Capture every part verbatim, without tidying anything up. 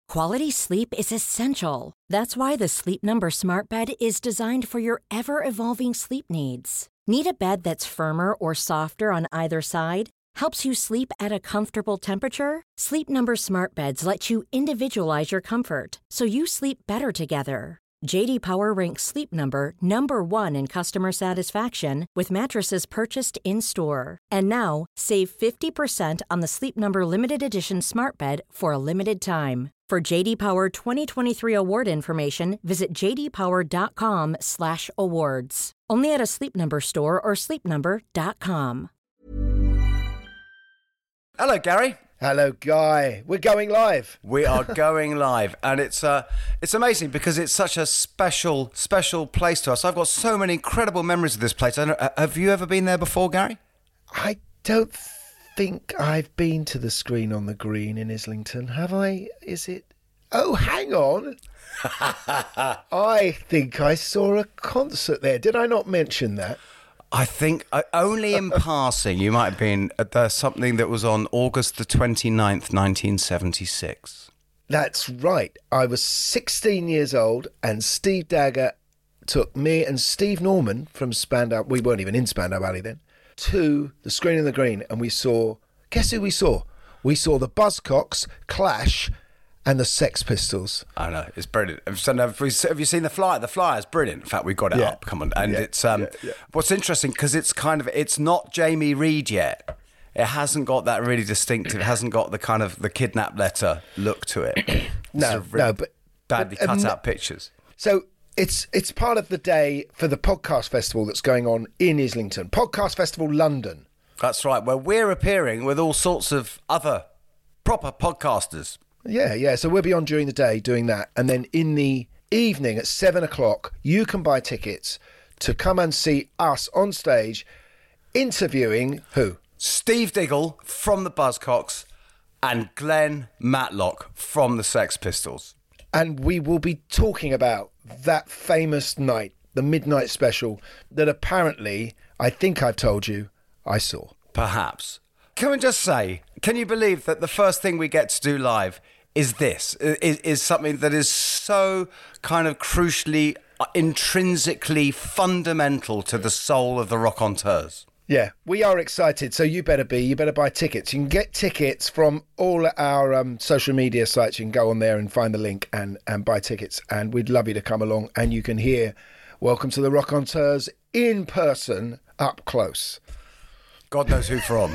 Quality sleep is essential. That's why the Sleep Number Smart Bed is designed for your ever-evolving sleep needs. Need a bed that's firmer or softer on either side? Helps you sleep at a comfortable temperature? Sleep Number Smart Beds let you individualize your comfort, so you sleep better together. J D Power ranks Sleep Number number one in customer satisfaction with mattresses purchased in-store. And now, save fifty percent on the Sleep Number Limited Edition Smart Bed for a limited time. For J D Power twenty twenty-three award information, visit j d power dot com slash awards. Only at a Sleep Number store or sleep number dot com. Hello, Gary. Hello, Guy. We're going live. We are going live, and it's uh, it's amazing because it's such a special, special place to us. I've got so many incredible memories of this place. I don't, have you ever been there before, Gary? I don't think I've been to the Screen on the Green in Islington, have I? Is it? Oh, hang on. I think I saw a concert there. Did I not mention that? I think uh, only in passing you might have been at the, something that was on August the twenty-ninth, nineteen seventy-six. That's right. I was sixteen years old and Steve Dagger took me and Steve Norman from Spandau, we weren't even in Spandau Ballet then, to the Screen on the Green, and we saw, guess who we saw? We saw the Buzzcocks, Clash and the Sex Pistols. I know, it's brilliant. So, have, we, have you seen the flyer? The flyer is brilliant. In fact, we got it Yeah. up. Come on, and Yeah, it's um. yeah, yeah. What's interesting because it's kind of it's not Jamie Reid yet. It hasn't got that really distinctive. It hasn't got the kind of the kidnap letter look to it. No, Sort of really no, but badly but, um, cut out pictures. So it's it's part of the day for the podcast festival that's going on in Islington. Podcast Festival London. That's right. Where we're appearing with all sorts of other proper podcasters. Yeah, yeah. So we'll be on during the day doing that. And then in the evening at seven o'clock, you can buy tickets to come and see us on stage interviewing who? Steve Diggle from the Buzzcocks and Glenn Matlock from the Sex Pistols. And we will be talking about that famous night, the midnight special, that apparently, I think I've told you, I saw. Perhaps. Can we just say, can you believe that the first thing we get to do live is this, is, is something that is so kind of crucially, intrinsically fundamental to the soul of the Raconteurs? Yeah, we are excited, so you better be. You better buy tickets. You can get tickets from all our um, social media sites. You can go on there and find the link and, and buy tickets. And we'd love you to come along and you can hear Welcome to the Raconteurs in person, up close. God knows who from.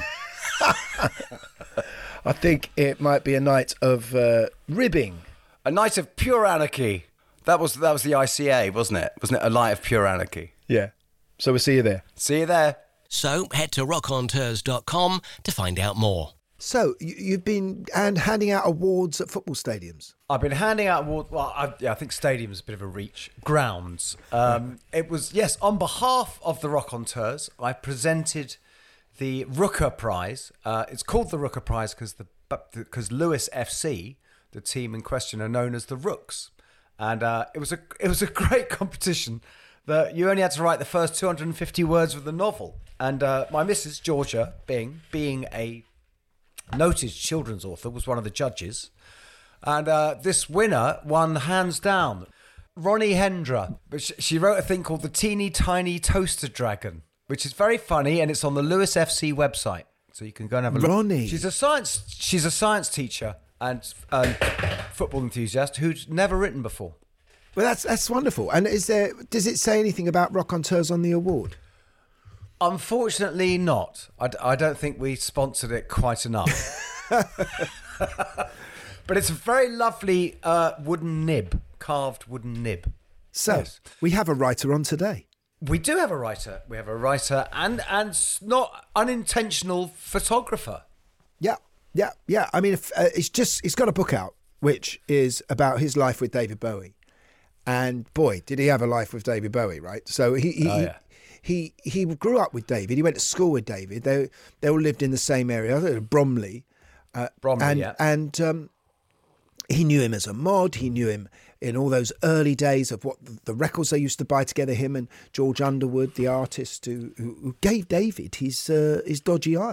I think it might be a night of uh, ribbing. A night of pure anarchy. That was that was the I C A, wasn't it? Wasn't it a night of pure anarchy? Yeah. So we'll see you there. See you there. So head to raconteurs dot com to find out more. So you, you've been and handing out awards at football stadiums. I've been handing out awards. Well, I, yeah, I think stadium's a bit of a reach. Grounds. Um, it was yes on behalf of the Raconteurs. I presented the Rooker Prize. Uh, it's called the Rooker Prize because the because Lewis F C, the team in question, are known as the Rooks, and uh, it was a it was a great competition. That you only had to write the first two hundred fifty words of the novel, and uh, my missus Georgia, being being a noted children's author, was one of the judges, and uh, this winner won hands down. Ronnie Hendra, but she wrote a thing called the Teeny Tiny Toaster Dragon, which is very funny, and it's on the Lewis F C website, so you can go and have a look. Ronnie. She's a science. She's a science teacher and um, football enthusiast who'd never written before. Well, that's that's wonderful. And is there? Does it say anything about Raconteurs on the award? Unfortunately, not. I, d- I don't think we sponsored it quite enough. But it's a very lovely uh, wooden nib, carved wooden nib. So Yes. we have a writer on today. We do have a writer. We have a writer and and s- not unintentional photographer. Yeah, yeah, yeah. I mean, if, uh, it's just he's got a book out which is about his life with David Bowie, and boy, did he have a life with David Bowie, right? So he he Oh, yeah. he, he he grew up with David. He went to school with David. They they all lived in the same area, I think Bromley. Uh, Bromley, and, yeah. And um, he knew him as a mod. He knew him in all those early days of what the records they used to buy together. Him and George Underwood, the artist who who, who gave David his uh, his dodgy eye.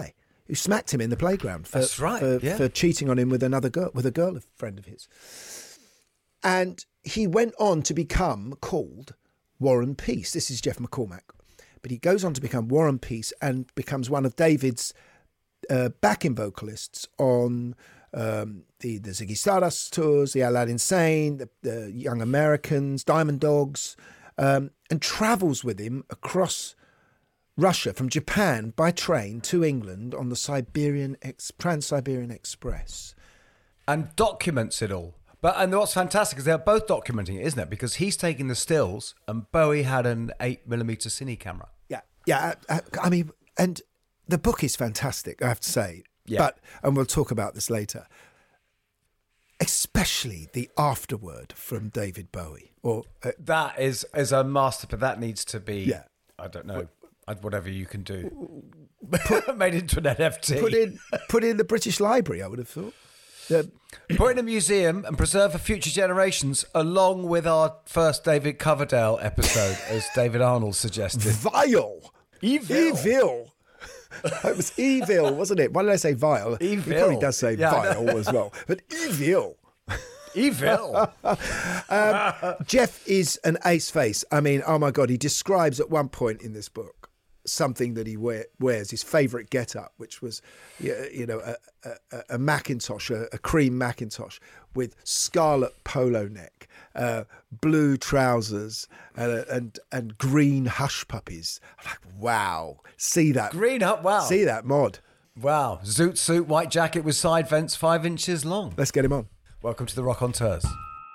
who smacked him in the playground for, That's right, for, yeah. for cheating on him with another girl, with a girl, a friend of his. And he went on to become called Warren Peace. This is Jeff McCormack. But he goes on to become Warren Peace and becomes one of David's uh, backing vocalists on um, the, the Ziggy Stardust tours, the Aladdin Sane, the, the Young Americans, Diamond Dogs, um, and travels with him across Russia from Japan by train to England on the Siberian Ex- Trans-Siberian Express. And documents it all. But and what's fantastic is they're both documenting it, isn't it? Because he's taking the stills and Bowie had an eight millimeter cine camera. Yeah, yeah. I, I mean, and the book is fantastic, I have to say. Yeah. But and we'll talk about this later. Especially the afterword from David Bowie, or uh, That is is a masterpiece. That needs to be. Yeah. I don't know. Whatever you can do. Made into an N F T. put in put in the British Library. I would have thought. The, Put in a museum and preserve for future generations, along with our first David Coverdale episode, as David Arnold suggested. vile, Evil. evil. It was evil, wasn't it? Why did I say vile? He Evil. probably does say Yeah, I vile as well, but evil. Evil. Jeff is an ace face. I mean, oh my God, he describes at one point in this book something that he wear, wears, his favourite get-up, which was, you know, a, a, a Macintosh, a, a cream Macintosh with scarlet polo neck, uh, blue trousers, and, and and green hush puppies. I'm like, wow, see that. Green up, wow. See that mod. Wow. Zoot suit, white jacket with side vents five inches long. Let's get him on. Welcome to the Rock on Tours.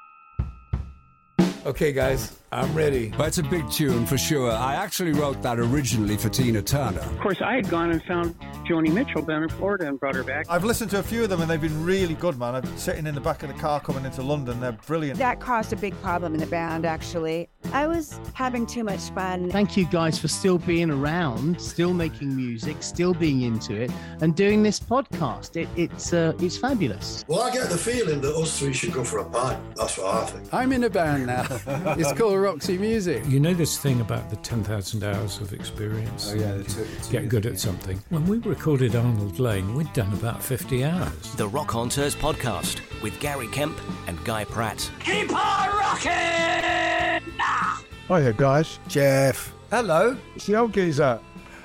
Okay, guys, I'm ready. That's a big tune for sure. I actually wrote that originally for Tina Turner. Of course, I had gone and found Joni Mitchell down in Florida and brought her back. I've listened to a few of them and they've been really good, man. I'm sitting in the back of the car coming into London. They're brilliant. That caused a big problem in the band, actually. I was having too much fun. Thank you guys for still being around, still making music, still being into it, and doing this podcast. It, it's uh, it's fabulous. Well, I get the feeling that us three should go for a pint. That's what I think. I'm in a band now. It's called Roxy Music. You know this thing about the ten thousand hours of experience? Oh, yeah, the two, two Get good at something. When we recorded Arnold Lane, we'd done about fifty hours. The Rock on Tours podcast with Gary Kemp and Guy Pratt. Keep on rocking! Hiya, guys. Jeff. Hello. It's the old geezer.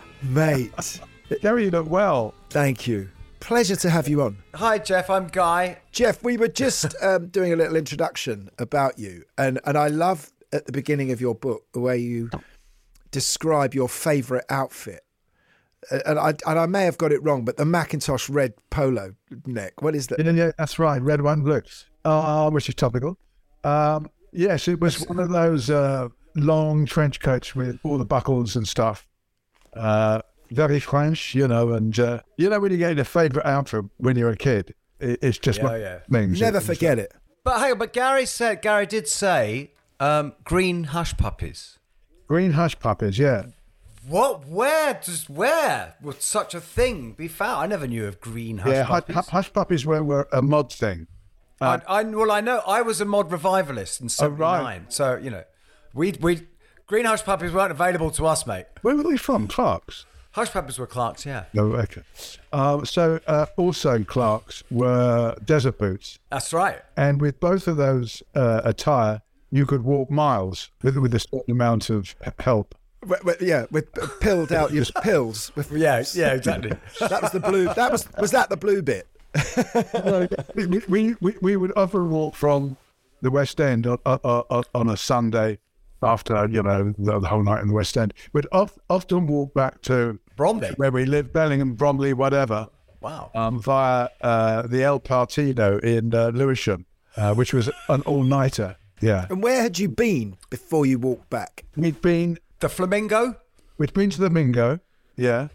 Mate. Gary, you look well. Thank you. Pleasure to have you on. Hi, Jeff. I'm Guy. Jeff, we were just um, doing a little introduction about you, and, and I love at the beginning of your book the way you describe your favourite outfit. And I and I may have got it wrong, but the Macintosh red polo neck. What is that? Yeah, yeah, that's right. Red, white, and blue. Uh, which is topical. Um, yes, it was one of those uh, long trench coats with all the buckles and stuff. Uh, very French, you know, and uh, you know when you get a favourite outfit when you're a kid, it, it's just Yeah, one yeah. things. Never forget it. But hang on, but Gary said, Gary did say um, green hush puppies. Green hush puppies, yeah. What? Where? Just where would such a thing be found? I never knew of green hush yeah, puppies. hush, hush puppies were, were a mod thing. Uh, I, I, well, I know I was a mod revivalist in seventy-nine, so you know, we we green hush puppies weren't available to us, mate. Where were they from? Clark's? Hush puppies were Clark's, yeah. No, okay. Um, so uh, also Clark's were desert boots. That's right. And with both of those uh, attire, you could walk miles with with a certain amount of help. With, with, yeah, with pilled out your pills. With, yeah, yeah, exactly. That was the blue. That was was that the blue bit? No, we, we, we we would often walk from the West End on, on, on a Sunday after, you know, the, the whole night in the West End. We'd of, often walk back to Bromley, where we lived, Bellingham, Bromley, whatever. Wow. Um, via uh, the El Partido in uh, Lewisham, uh, which was an all-nighter. Yeah. And where had you been before you walked back? We'd been the Flamingo. We'd been to the Mingo. Yeah.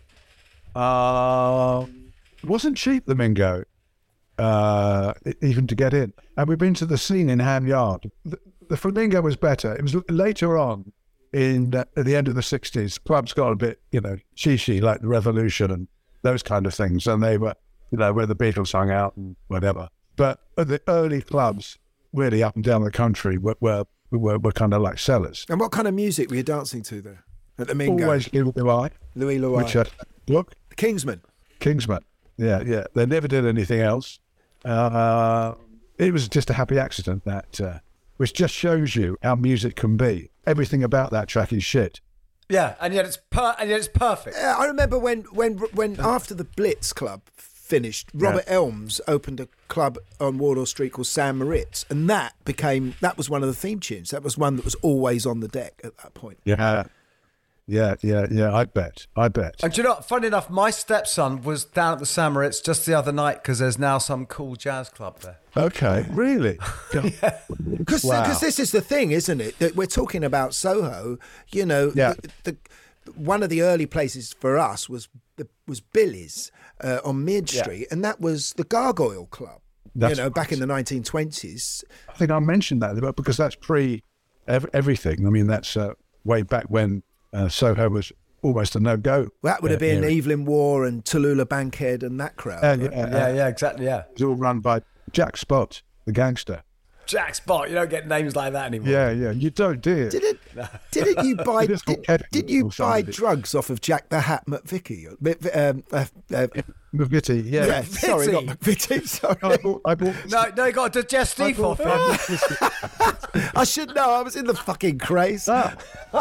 Um, it wasn't cheap, the Mingo, uh, even to get in. And we'd been to the scene in Ham Yard. The, the Flamingo was better. It was later on, in uh, at the end of the sixties. Clubs got a bit, you know, cheesy, like the Revolution and those kind of things. And they were, you know, where the Beatles hung out and whatever. But the early clubs, really up and down the country, were were, were, were kind of like cellars. And what kind of music were you dancing to there at the Mingo? Always Louis Louis. Louis Louis. Which, uh, look. The Kingsmen. Kingsman. Yeah, yeah. They never did anything else. Uh, it was just a happy accident, that, uh, which just shows you how music can be. Everything about that track is shit. Yeah, and yet it's per- and yet it's perfect. Yeah, I remember when when when after the Blitz Club finished, Robert Yeah. Elms opened a club on Wardour Street called San Moritz, and that became that was one of the theme tunes. That was one that was always on the deck at that point. Yeah, yeah, yeah, yeah. I bet. I bet. And do you know what? Funny enough, my stepson was down at the San Moritz just the other night because there's now some cool jazz club there. Okay, really? Because Wow. this is the thing, isn't it? That we're talking about Soho. You know, Yeah. the, the one of the early places for us was the, was Billy's uh, on Mid Yeah. Street, and that was the Gargoyle Club. That's you know, back right. in the nineteen twenties. I think I mentioned that but because that's pre ev- everything. I mean, that's uh, way back when uh, Soho was almost a no-go. That would have uh, been area. Evelyn Waugh and Tallulah Bankhead and that crowd. Uh, right? yeah, Yeah, yeah, exactly, yeah. It was all run by Jack Spot, the gangster. Jack Spot, you don't get names like that anymore. Yeah, yeah. You don't, do you? Didn't didn't you buy It is did, called did you or buy something. drugs off of Jack the Hat McVitie? Um, uh, uh, McVitie, yeah. yeah, sorry, not McVitie. Sorry, I bought, I bought No, no, you got a digestive off him. I should know. I was in the fucking craze. Uh,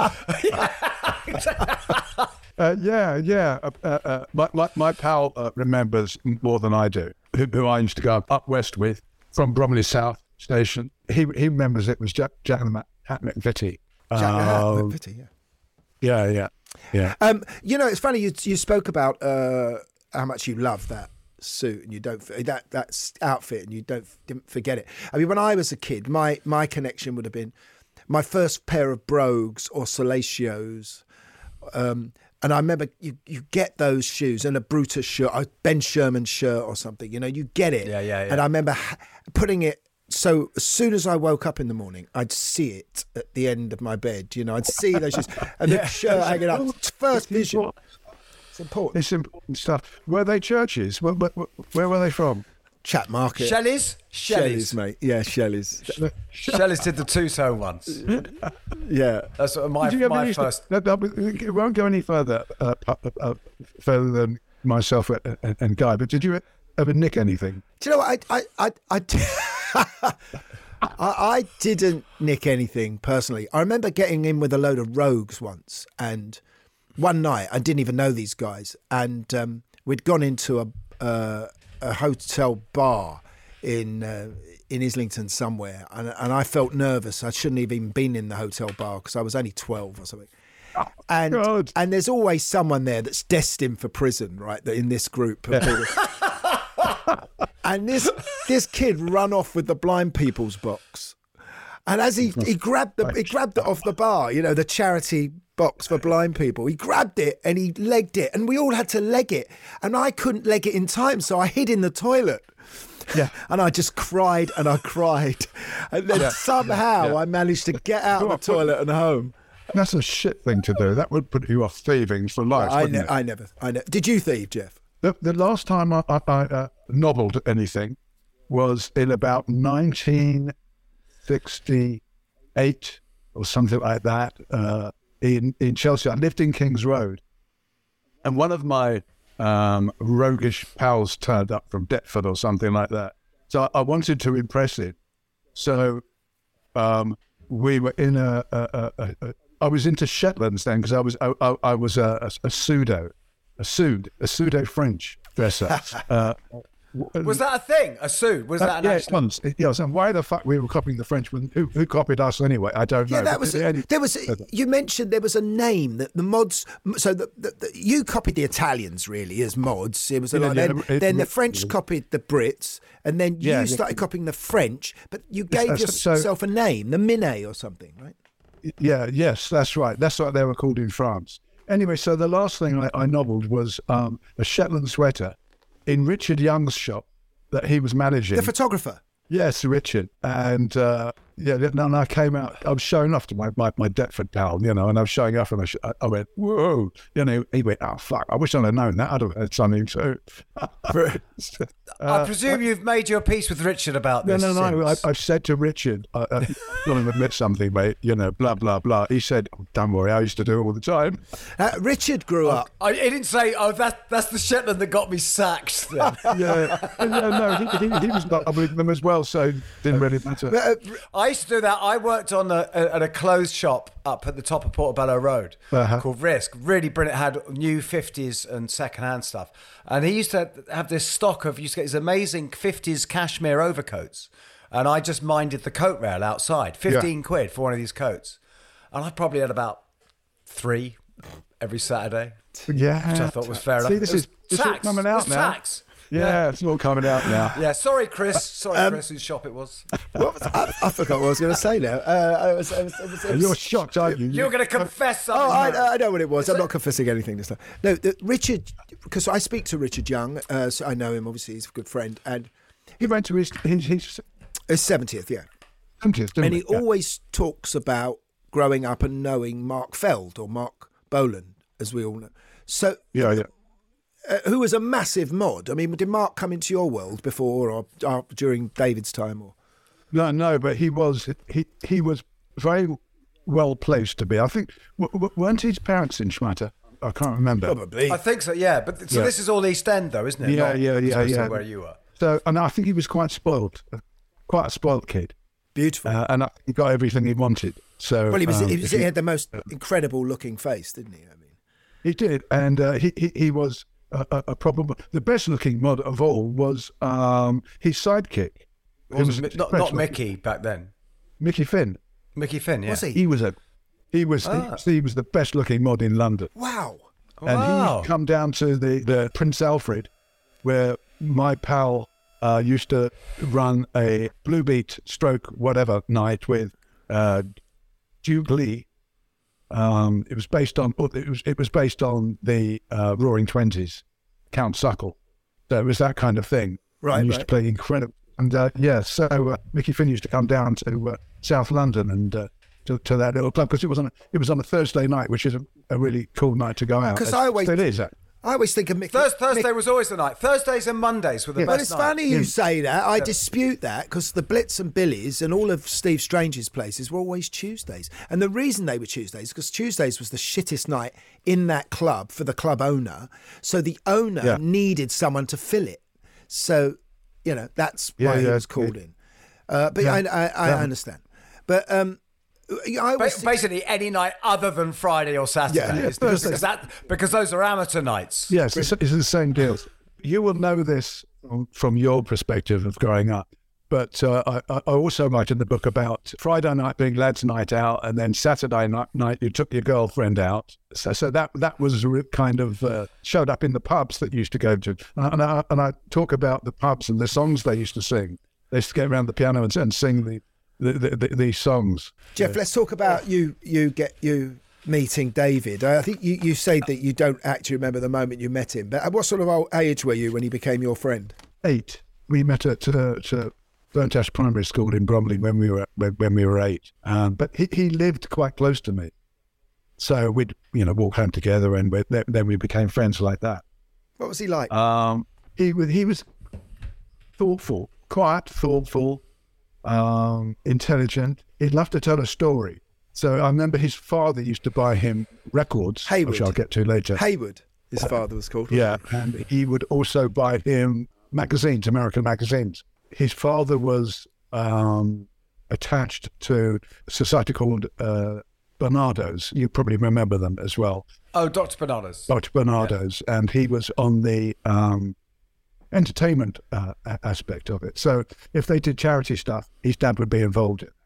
yeah, yeah. Uh, uh, uh, my, my, my pal uh, remembers more than I do, who, who I used to go up west with from Bromley South Station. He he remembers it was Jack, Jack the Hat McVitie. Jack the Hat Uh, McVitie, yeah. Yeah, yeah, yeah. Um, you know, it's funny. You you spoke about uh, how much you love that suit and you don't that that s- outfit and you don't didn't forget it. I mean, when I was a kid, my my connection would have been my first pair of brogues or Salatios. Um, and I remember you, you get those shoes and a Brutus shirt, a Ben Sherman shirt or something. You know, you get it. Yeah, yeah, yeah. And I remember ha- putting it. So as soon as I woke up in the morning, I'd see it at the end of my bed. You know, I'd see those shoes and the shirt hanging up. First vision. It's important. It's important stuff. Were they churches? Where, where, where were they from? Chat Market. Shelley's? Shelley's, mate. Yeah, Shelley's. Shelley's did the two-tone once. Yeah. That's sort of my, Did you ever my used to- first... no, no, but it won't go any further, uh, uh, uh, further than myself and, and, and Guy. But did you ever nick anything? Do you know what? I, I, I, I, I, I didn't nick anything personally. I remember getting in with a load of rogues once, and one night I didn't even know these guys, and um, we'd gone into a uh, a hotel bar in uh, in Islington somewhere, and, and I felt nervous. I shouldn't have even been in the hotel bar because I was only twelve or something. And God. and there's always someone there that's destined for prison, right? That in this group of people. And this this kid run off with the blind people's box, and as he, he grabbed the he grabbed it off the bar, you know, the charity box for blind people. He grabbed it and he legged it, and we all had to leg it, and I couldn't leg it in time, so I hid in the toilet. Yeah, and I just cried and I cried, and then Yeah. somehow Yeah. I managed to get out of the toilet and home. That's a shit thing to do. That would put you off thieving for life. I, wouldn't ne- it? I never, I never. Did you thieve, Jeff? The, the last time I, I, I uh, nobbled anything was in about nineteen sixty-eight or something like that uh, in, in Chelsea. I lived in King's Road, and one of my um, roguish pals turned up from Deptford or something like that. So I, I wanted to impress him. So um, we were in a, a, a, a, a I was into Shetlands then because I was I, I, I was a, a, a pseudo a pseudo a pseudo French dresser. uh, Was that a thing? A suit? Was that an yeah, actual... it was. It, yeah, so why the fuck we were copying the French? When, who, who copied us anyway? I don't know. Yeah, that But was the only- there was. You mentioned there was a name that the mods. So the, the, the, you copied the Italians really as mods. It was a Yeah, lot. yeah, then, it- then the it- French copied the Brits, and then you Yeah, yeah. started copying the French. But you gave Yes, so- yourself a name, the Minet or something, right? Yeah, yes, that's right. That's what they were called in France. Anyway, so the last thing I, I nobbled was um, a Shetland sweater in Richard Young's shop that he was managing. The photographer. Yes, Richard. And uh, Yeah, and I came out, I was showing off to my, my, my Deptford pal, you know, and I was showing off and I, sh- I went, whoa, you know, he went, oh, fuck, I wish I'd have known that. I'd have had something too. uh, I presume you've made your peace with Richard about no, this. No, no, no. I, since. I've said to Richard, I, I want to admit something, mate, you know, blah, blah, blah. He said, oh, don't worry, I used to do it all the time. Uh, Richard grew up. I, he didn't say, oh, that, that's the Shetland that got me sacked. Then. yeah. yeah, no, he, he, he was not with them as well, so it didn't really matter. Uh, I used to do that. I worked on a, a, at a clothes shop up at the top of Portobello Road uh-huh. called Risk. Really brilliant. Had new fifties and second-hand stuff. And he used to have this stock of, used to get these amazing fifties cashmere overcoats. And I just minded the coat rail outside. fifteen yeah. quid for one of these coats. And I probably had about three every Saturday. Yeah. Which I thought was fair See, enough. this it is this tax. is coming out it now. Tax. Yeah, Yeah. it's all coming out now. Yeah, sorry, Chris. Sorry, Um, Chris, whose shop it was. What was I, I forgot what I was going to say now. Uh, I was, I was, I was, I was, You're shocked, aren't you? You're going to confess something. Oh, I, Matt. I know what it was. I'm not confessing anything this time. No, the, Richard, because I speak to Richard Young, uh, so I know him, obviously, he's a good friend. And he went to his his, his his seventieth, yeah. seventieth, didn't and he he? Yeah. always talks about growing up and knowing Mark Feld or Mark Boland, as we all know. So, Yeah, yeah. uh, who was a massive mod. I mean, did Mark come into your world before or, or during David's time? Or No, no, but he was he he was very well placed to be. I think w- w- weren't his parents in Schmatter? I can't remember. Probably. I think so, yeah. But so Yeah. this is all East End, though, isn't it? Yeah, Not yeah, yeah, supposed to yeah. Where you were. So, and I think he was quite spoiled, uh, quite a spoiled kid. Beautiful. Uh, and I, he got everything he wanted. So, well, he was. um, he, was if he had the most incredible looking face, didn't he? I mean, He did, and uh, he, he he was a, a, a probable the best looking mod of all was um, his sidekick. Who Was was Mi- the not, best not looking- Mickey back then. Mickey Finn. Mickey Finn, yeah. Was he? He was a he was Ah. he, he was the best looking mod in London. wow. And Wow. he'd come down to the, the Prince Alfred, where my pal uh, used to run a Blue Beat stroke whatever night with uh, Duke Lee. Um, it was based on it was it was based on the uh, Roaring Twenties, Count Suckle. So it was that kind of thing. Right, And used right. to play incredible. And uh, yeah, so uh, Mickey Finn used to come down to uh, South London and. Uh, To, to that little club because it was on a, it was on a Thursday night, which is a, a really cool night to go out. 'Cause It's- I always- it is. uh, I always think of Mickey. Thurs- Thursday Mick- was always the night. Thursdays and Mondays were the Yeah. Well, best it's night. funny you Yeah. say that. I dispute that because the Blitz and Billies and all of Steve Strange's places were always Tuesdays. And the reason they were Tuesdays because Tuesdays was the shittest night in that club for the club owner. So the owner Yeah. needed someone to fill it. So, you know, that's Yeah, why he yeah, was called yeah. in. Uh, but Yeah. I, I, I Yeah. understand. But um, I Ba- always think- Basically, any night other than Friday or Saturday, Yeah. Yeah, is- because, Thursday. because that because those are amateur nights. Yes, it's, it's the same deal. You will know this from your perspective of growing up, but uh, I, I also write in the book about Friday night being lads' night out, and then Saturday night, night you took your girlfriend out. So, so that that was re- kind of uh, showed up in the pubs that you used to go to, and I, and I talk about the pubs and the songs they used to sing. They used to get around the piano and, and sing the, the, the, the these songs. Jeff, let's talk about you. You get you meeting David. I think you, you say that you don't actually remember the moment you met him. But at what sort of old age were you when he became your friend? Eight. We met at uh, to Burnt Ash Primary School in Bromley when we were when, when we were eight. Um, but he, he lived quite close to me, so we'd you know walk home together, and we, then then we became friends like that. What was he like? Um, he was he was thoughtful, quiet, thoughtful, um, intelligent. He'd love to tell a story. So I remember his father used to buy him records, Hayward. which I'll get to later. Hayward, his father was called. Yeah, and he would also buy him magazines, American magazines. His father was um, attached to a society called uh, Bernardo's. You probably remember them as well. Oh, Doctor Bernardo's. Doctor Bernardo's, yeah. And he was on the um, entertainment uh, a- aspect of it. So if they did charity stuff, his dad would be involved in it.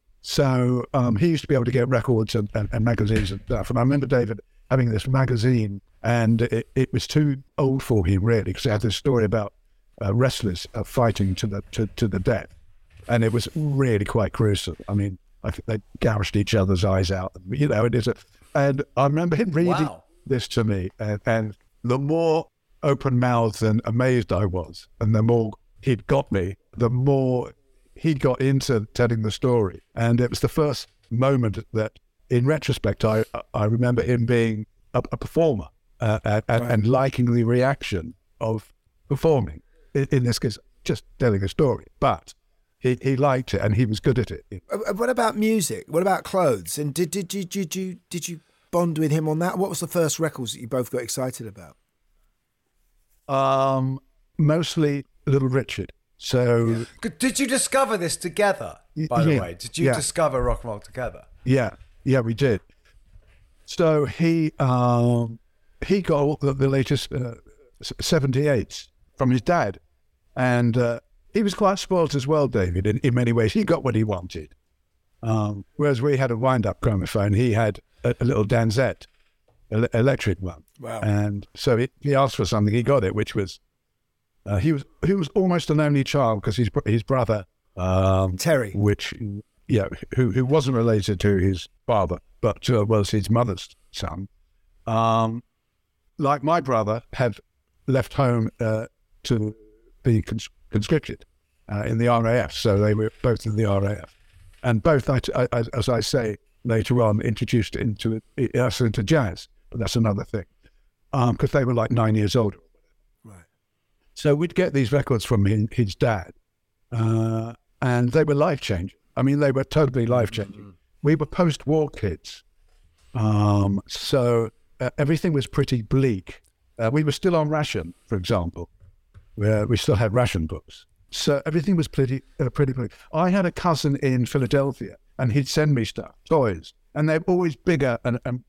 So um, he used to be able to get records and, and, and magazines and stuff. And I remember David having this magazine, and it, it was too old for him, really, because it had this story about uh, wrestlers uh, fighting to the to, to the death. And it was really quite gruesome. I mean, I think they gouged each other's eyes out. You know, it is a, and I remember him reading Wow. this to me, and, and the more open-mouthed and amazed I was, and the more he'd got me, the more he got into telling the story, and it was the first moment that, in retrospect, I I remember him being a, a performer uh, and, right. and liking the reaction of performing. In, in this case, just telling a story, but he, he liked it and he was good at it. What about music? What about clothes? And did did you did you did you bond with him on that? What was the first records that you both got excited about? Um, mostly Little Richard. So, yeah. Did you discover this together? By the yeah, way, did you yeah. discover rock and roll together? Yeah, yeah, we did. So he um, he got all the, the latest uh, seventy-eights from his dad, and uh, he was quite spoilt as well, David. In, in many ways, he got what he wanted. Um, whereas we had a wind-up gramophone, he had a, a little Danzette, an electric one. Wow! And so he, he asked for something, he got it, which was. Uh, he was he was almost an only child because his his brother um, Terry, which yeah, who who wasn't related to his father, but uh, was his mother's son. Um, like my brother, had left home uh, to be cons- conscripted uh, in the R A F, so they were both in the R A F, and both, I, I, as I say later on, introduced into us into jazz. But that's another thing, because um, they were like nine years older. So we'd get these records from his, his dad, uh, and they were life-changing. I mean, they were totally life-changing. Mm-hmm. We were post-war kids, um, so uh, everything was pretty bleak. Uh, we were still on ration, for example, where we still had ration books. So everything was pretty, uh, pretty bleak. I had a cousin in Philadelphia, and he'd send me stuff, toys, and they're always bigger and and,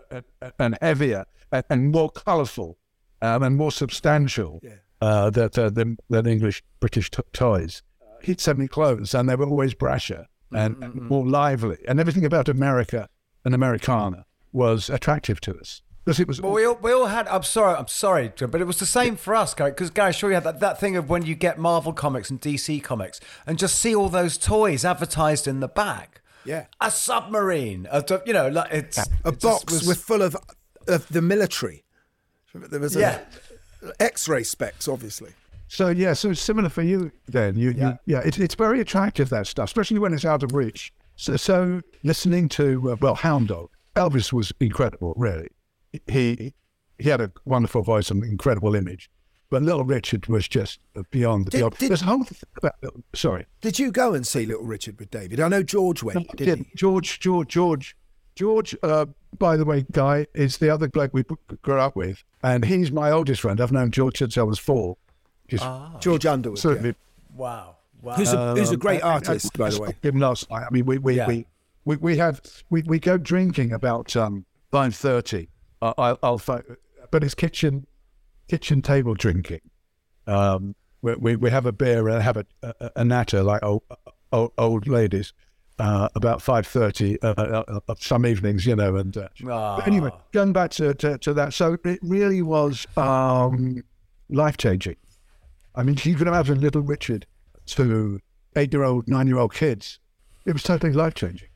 and heavier and, and more colourful um, and more substantial. Yeah. Uh, that uh, than, than English British t- toys. He'd send me clothes, and they were always brasher and, mm-hmm. and more lively, and everything about America and Americana was attractive to us because it was. Well, we all, we all had. I'm sorry, I'm sorry, but it was the same for us, Gary. Because Gary, sure you had that, that thing of when you get Marvel comics and D C comics, and just see all those toys advertised in the back. Yeah, a submarine, a, you know, like it's a it box was, with full of of the military. There was a, yeah. X-ray specs, obviously. So yeah, so it's similar for you then. You, yeah, you, yeah it's it's very attractive, that stuff, especially when it's out of reach. So, so listening to uh, well, Hound Dog, Elvis was incredible. Really, he he had a wonderful voice and incredible image, but Little Richard was just beyond the did, beyond. Did, There's a whole thing about, sorry. Did you go and see Little Richard with David? I know George went. No, didn't did. he? George, George, George, George. Uh, by the way, Guy is the other bloke we grew up with. And he's my oldest friend. I've known George since I was four. Ah. George Underwood. Certainly. Yeah. Wow. Wow. Who's a, who's a great um, artist, I, I, by the way. Him last night. I mean, we we, yeah. we, we we have we, we go drinking about um, five thirty. Uh, I'll, I'll but it's kitchen kitchen table drinking. Um, we, we we have a beer and have a, a, a natter like old old, old ladies. Uh, about five thirty uh, uh, uh, some evenings, you know, and uh, but anyway, going back to, to, to that, so it really was um, life-changing. I mean, you can imagine Little Richard to eight-year-old, nine-year-old kids. It was totally life-changing.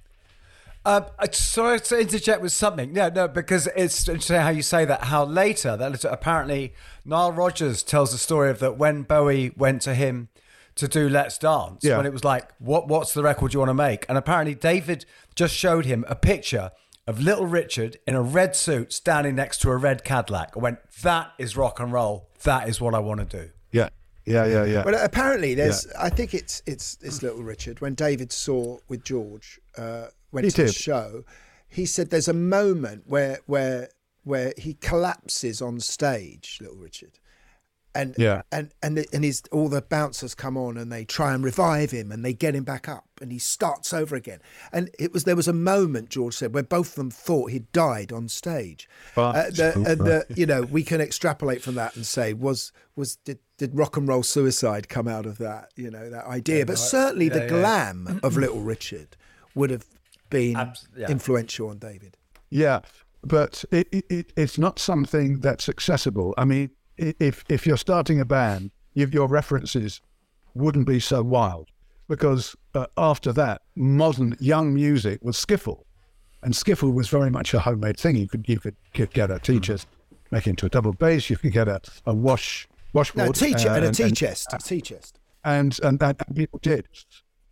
Uh, sorry to interject with something. No, no, because it's interesting how you say that, how later, that apparently Nile Rodgers tells the story of that when Bowie went to him to do Let's Dance, yeah. when it was like, what what's the record you want to make? And apparently David just showed him a picture of Little Richard in a red suit standing next to a red Cadillac. I went, that is rock and roll. That is what I want to do. Yeah, yeah, yeah, yeah. But apparently there's, yeah. I think it's it's it's Little Richard. When David saw with George, uh, went he to did. the show, he said there's a moment where where where he collapses on stage, Little Richard. And yeah. and and the, and his all the bouncers come on and they try and revive him and they get him back up and he starts over again. And it was there was a moment, George said, where both of them thought he'd died on stage. But, uh, the, and the, you know, we can extrapolate from that and say, was was did, did rock and roll suicide come out of that? You know, that idea. Yeah, but no, certainly yeah, the yeah. glam of Little Richard would have been Abs- yeah. influential on David. Yeah, but it, it it's not something that's accessible. I mean. If if you're starting a band, your references wouldn't be so wild, because uh, after that, modern young music was skiffle, and skiffle was very much a homemade thing. You could you could, could get a tea chest, make it into a double bass. You could get a, a wash washboard, no, tea ch- uh, and a tea and, chest, a tea chest, and and that and people did.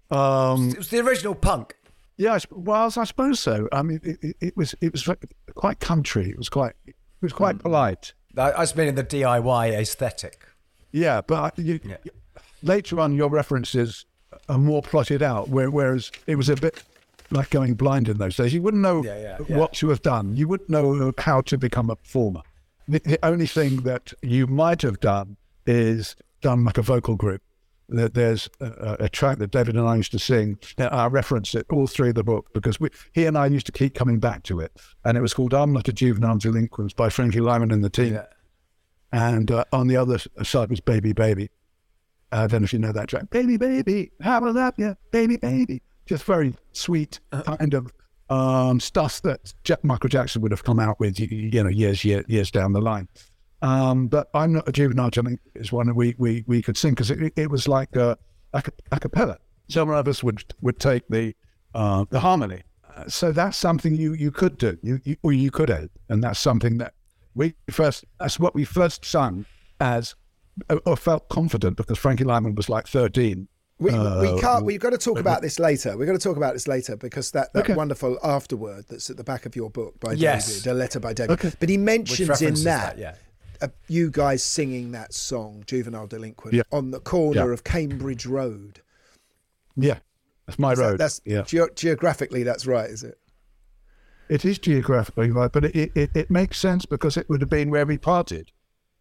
Um, it was the original punk. Yeah, I, well, I suppose so. I mean, it, it, it was it was quite country. It was quite it was quite polite. I, I was meaning the D I Y aesthetic. Yeah, but you, yeah. later on, your references are more plotted out, where, whereas it was a bit like going blind in those days. You wouldn't know yeah, yeah, yeah. what to have done. You wouldn't know how to become a performer. The, the only thing that you might have done is done like a vocal group. There's a, a track that David and I used to sing. I reference it all through the book because we, he and I used to keep coming back to it. And it was called I'm Not a Juvenile Delinquent by Frankie Lyman and the Team. Yeah. And uh, on the other side was Baby Baby. Uh, I don't know if you know that track. Baby Baby, how about that? Yeah, Baby Baby. Just very sweet kind of um, stuff that Jack, Michael Jackson would have come out with, you, you know, years, year, years down the line. Um, but I'm Not a Juvenile Delinquent is one that we we we could sing because it, it was like a, a, a cappella. Some of us would would take the uh, the harmony. Uh, so that's something you, you could do, you, you or you could add, and that's something that we first. That's what we first sung as, or felt confident because Frankie Lyman was like thirteen. We, uh, we can't. We've got to talk about this later. We've got to talk about this later because that, that okay. wonderful afterword that's at the back of your book by yes. David, a letter by David. Okay. But he mentions in that, that yeah. uh, you guys singing that song, Juvenile Delinquent, yeah. on the corner yeah. of Cambridge Road. Yeah, that's my is road. That, that's yeah. ge- geographically, that's right, is it? It is geographically right, but it, it, it makes sense because it would have been where we parted.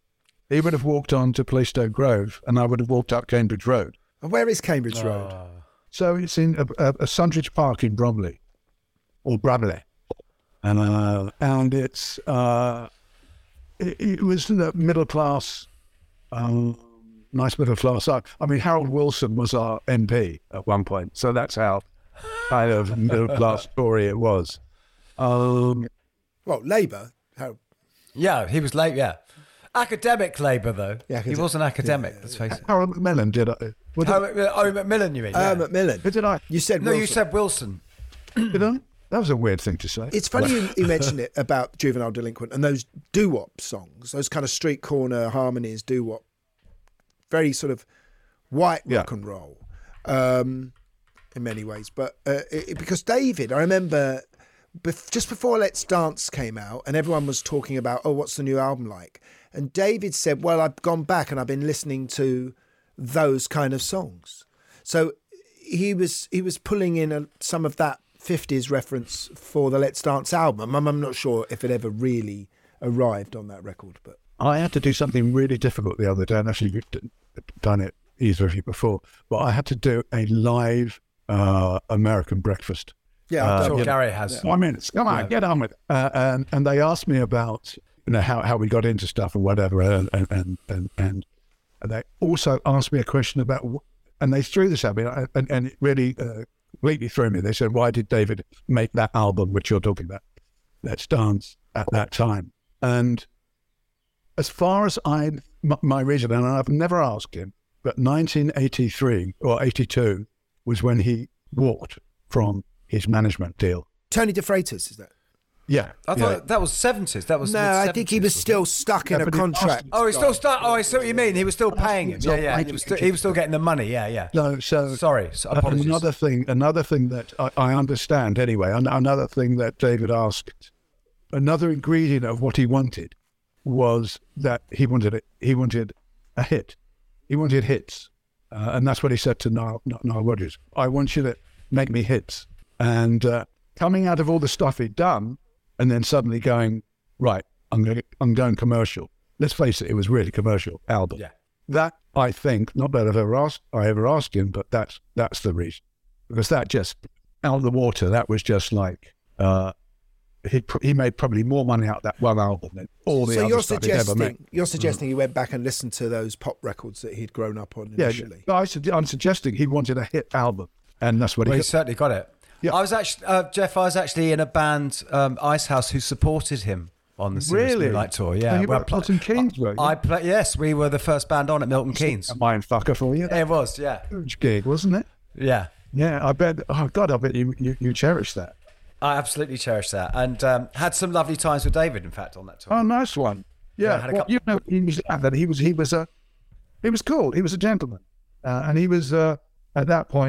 He would have walked on to Plaistow Grove, and I would have walked up Cambridge Road. And where is Cambridge Oh. Road? So it's in a, a, a Sundridge Park in Bromley, or Bramley, and uh, and it's uh, it, it was the middle class, um, nice middle class. I, I mean, Harold Wilson was our M P at one point, so that's how kind of middle class story it was. Um, well, Labour. How? Yeah, he was late. Yeah. Academic Labour, though. Yeah, he wasn't academic, yeah, let's face it. Harold Macmillan did. I, oh, oh, Macmillan, you mean? Uh, Yeah. Macmillan. Did I? You said no, Wilson. you said Wilson. Did I? That was a weird thing to say. It's funny you, you mentioned it about Juvenile Delinquent and those doo-wop songs, those kind of street corner harmonies, doo-wop, very sort of white Yeah. rock and roll um, in many ways. But uh, it, because David, I remember bef- just before Let's Dance came out and everyone was talking about, oh, what's the new album like? And David said, well, I've gone back and I've been listening to those kind of songs. So he was he was pulling in a, some of that fifties reference for the Let's Dance album. I'm, I'm not sure if it ever really arrived on that record. But I had to do something really difficult the other day, and actually you've done it, either of you, before, but I had to do a live uh, American breakfast. Yeah, I'm uh, sure you Gary know, has. Five minutes. Come on, Yeah. get on with it. Uh, and, and they asked me about, you know, how, how we got into stuff and whatever, and and and and, and, and they also asked me a question about, wh- and they threw this at me, and, and it really uh, completely threw me. They said, why did David make that album, which you're talking about, Let's Dance, at that time? And as far as I, my, my reason, and I've never asked him, but nineteen eighty-three or eighty-two was when he walked from his management deal. Tony DeFreitas, is that? Yeah. I thought yeah. that was seventies. That was No, I think he was still stuck in Yeah, a but he contract. asked- Oh, he's still stuck. Oh, I see what you mean. He was still paying him. Yeah, yeah. He was still, he was still getting the money. Yeah, yeah. No, so Sorry. So, uh, apologies. another thing, another thing that I, I understand anyway. an- Another thing that David asked, another ingredient of what he wanted was that he wanted it. He wanted a hit. He wanted hits, uh, and that's what he said to Nile, Nile Rodgers. I want you to make me hits. And uh, coming out of all the stuff he'd done, and then suddenly going, right, I'm going, I'm going commercial. Let's face it, it was really commercial album. Yeah. That, I think, not that I've ever asked, I ever asked him, but that's that's the reason, because that just out of the water. That was just like uh, he pr- he made probably more money out of that one album than all the So other you're stuff he'd ever made. suggesting you're suggesting he went back and listened to those pop records that he'd grown up on Yeah, initially. but I su- I'm suggesting he wanted a hit album, and that's what Well, he he certainly got it. Yeah. I was actually, uh, Jeff, I was actually in a band, um, Icehouse, who supported him on the Serious Really? Moonlight tour. Yeah. And you well, were at Milton Keynes, were you? I play, yes, we were the first band on at Milton Keynes. A mindfucker for you. It was, yeah. Huge gig, wasn't it? Yeah. Yeah, I bet. Oh God, I bet you you, you cherish that. I absolutely cherish that. And um, had some lovely times with David, in fact, on that tour. Oh, nice one. Yeah, I Yeah, had a well, couple- you know, he was that he was he was a he was cool. He was a gentleman, uh, and he was uh, at that point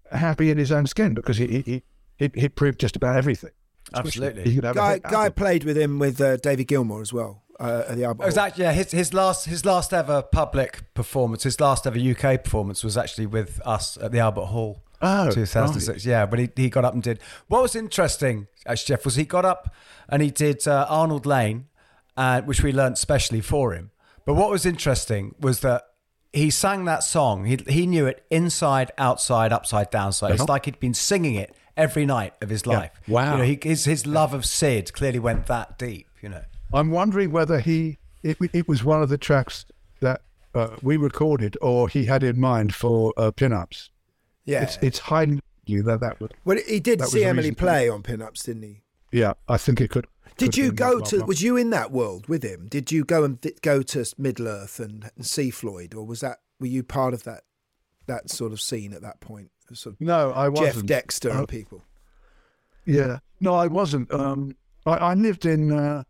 happy in his own skin because he he he, he proved just about everything. Absolutely. He could have a Guy, hit Guy album. played with him with uh, David Gilmour as well uh, at the Albert It was Hall. actually, yeah, his, his last his last ever public performance, his last ever U K performance was actually with us at the Albert Hall. Oh, two thousand six. right. Yeah, but he, he got up and did. What was interesting, actually, Jeff, was he got up and he did uh, Arnold Lane, uh, which we learnt specially for him. But what was interesting was that he sang that song. He he knew it inside, outside, upside, downside. Uh-huh. It's like he'd been singing it every night of his life. Yeah. Wow. You know, he, his his love of Sid clearly went that deep. You know. I'm wondering whether he it, it was one of the tracks that uh, we recorded or he had in mind for uh, Pin-Ups. Yeah. It's it's highly likely that that would. Well, he did that was see the Emily reason. play on Pin-Ups, didn't he? Yeah, I think it could. Did could you have been go that to? well. Was you in that world with him? Did you go and th- go to Middle Earth and, and see Floyd, or was that were you part of that that sort of scene at that point? Sort of No, I Jeff wasn't. Dexter Uh, and people. Yeah, no, I wasn't. Um, I, I lived in. Uh,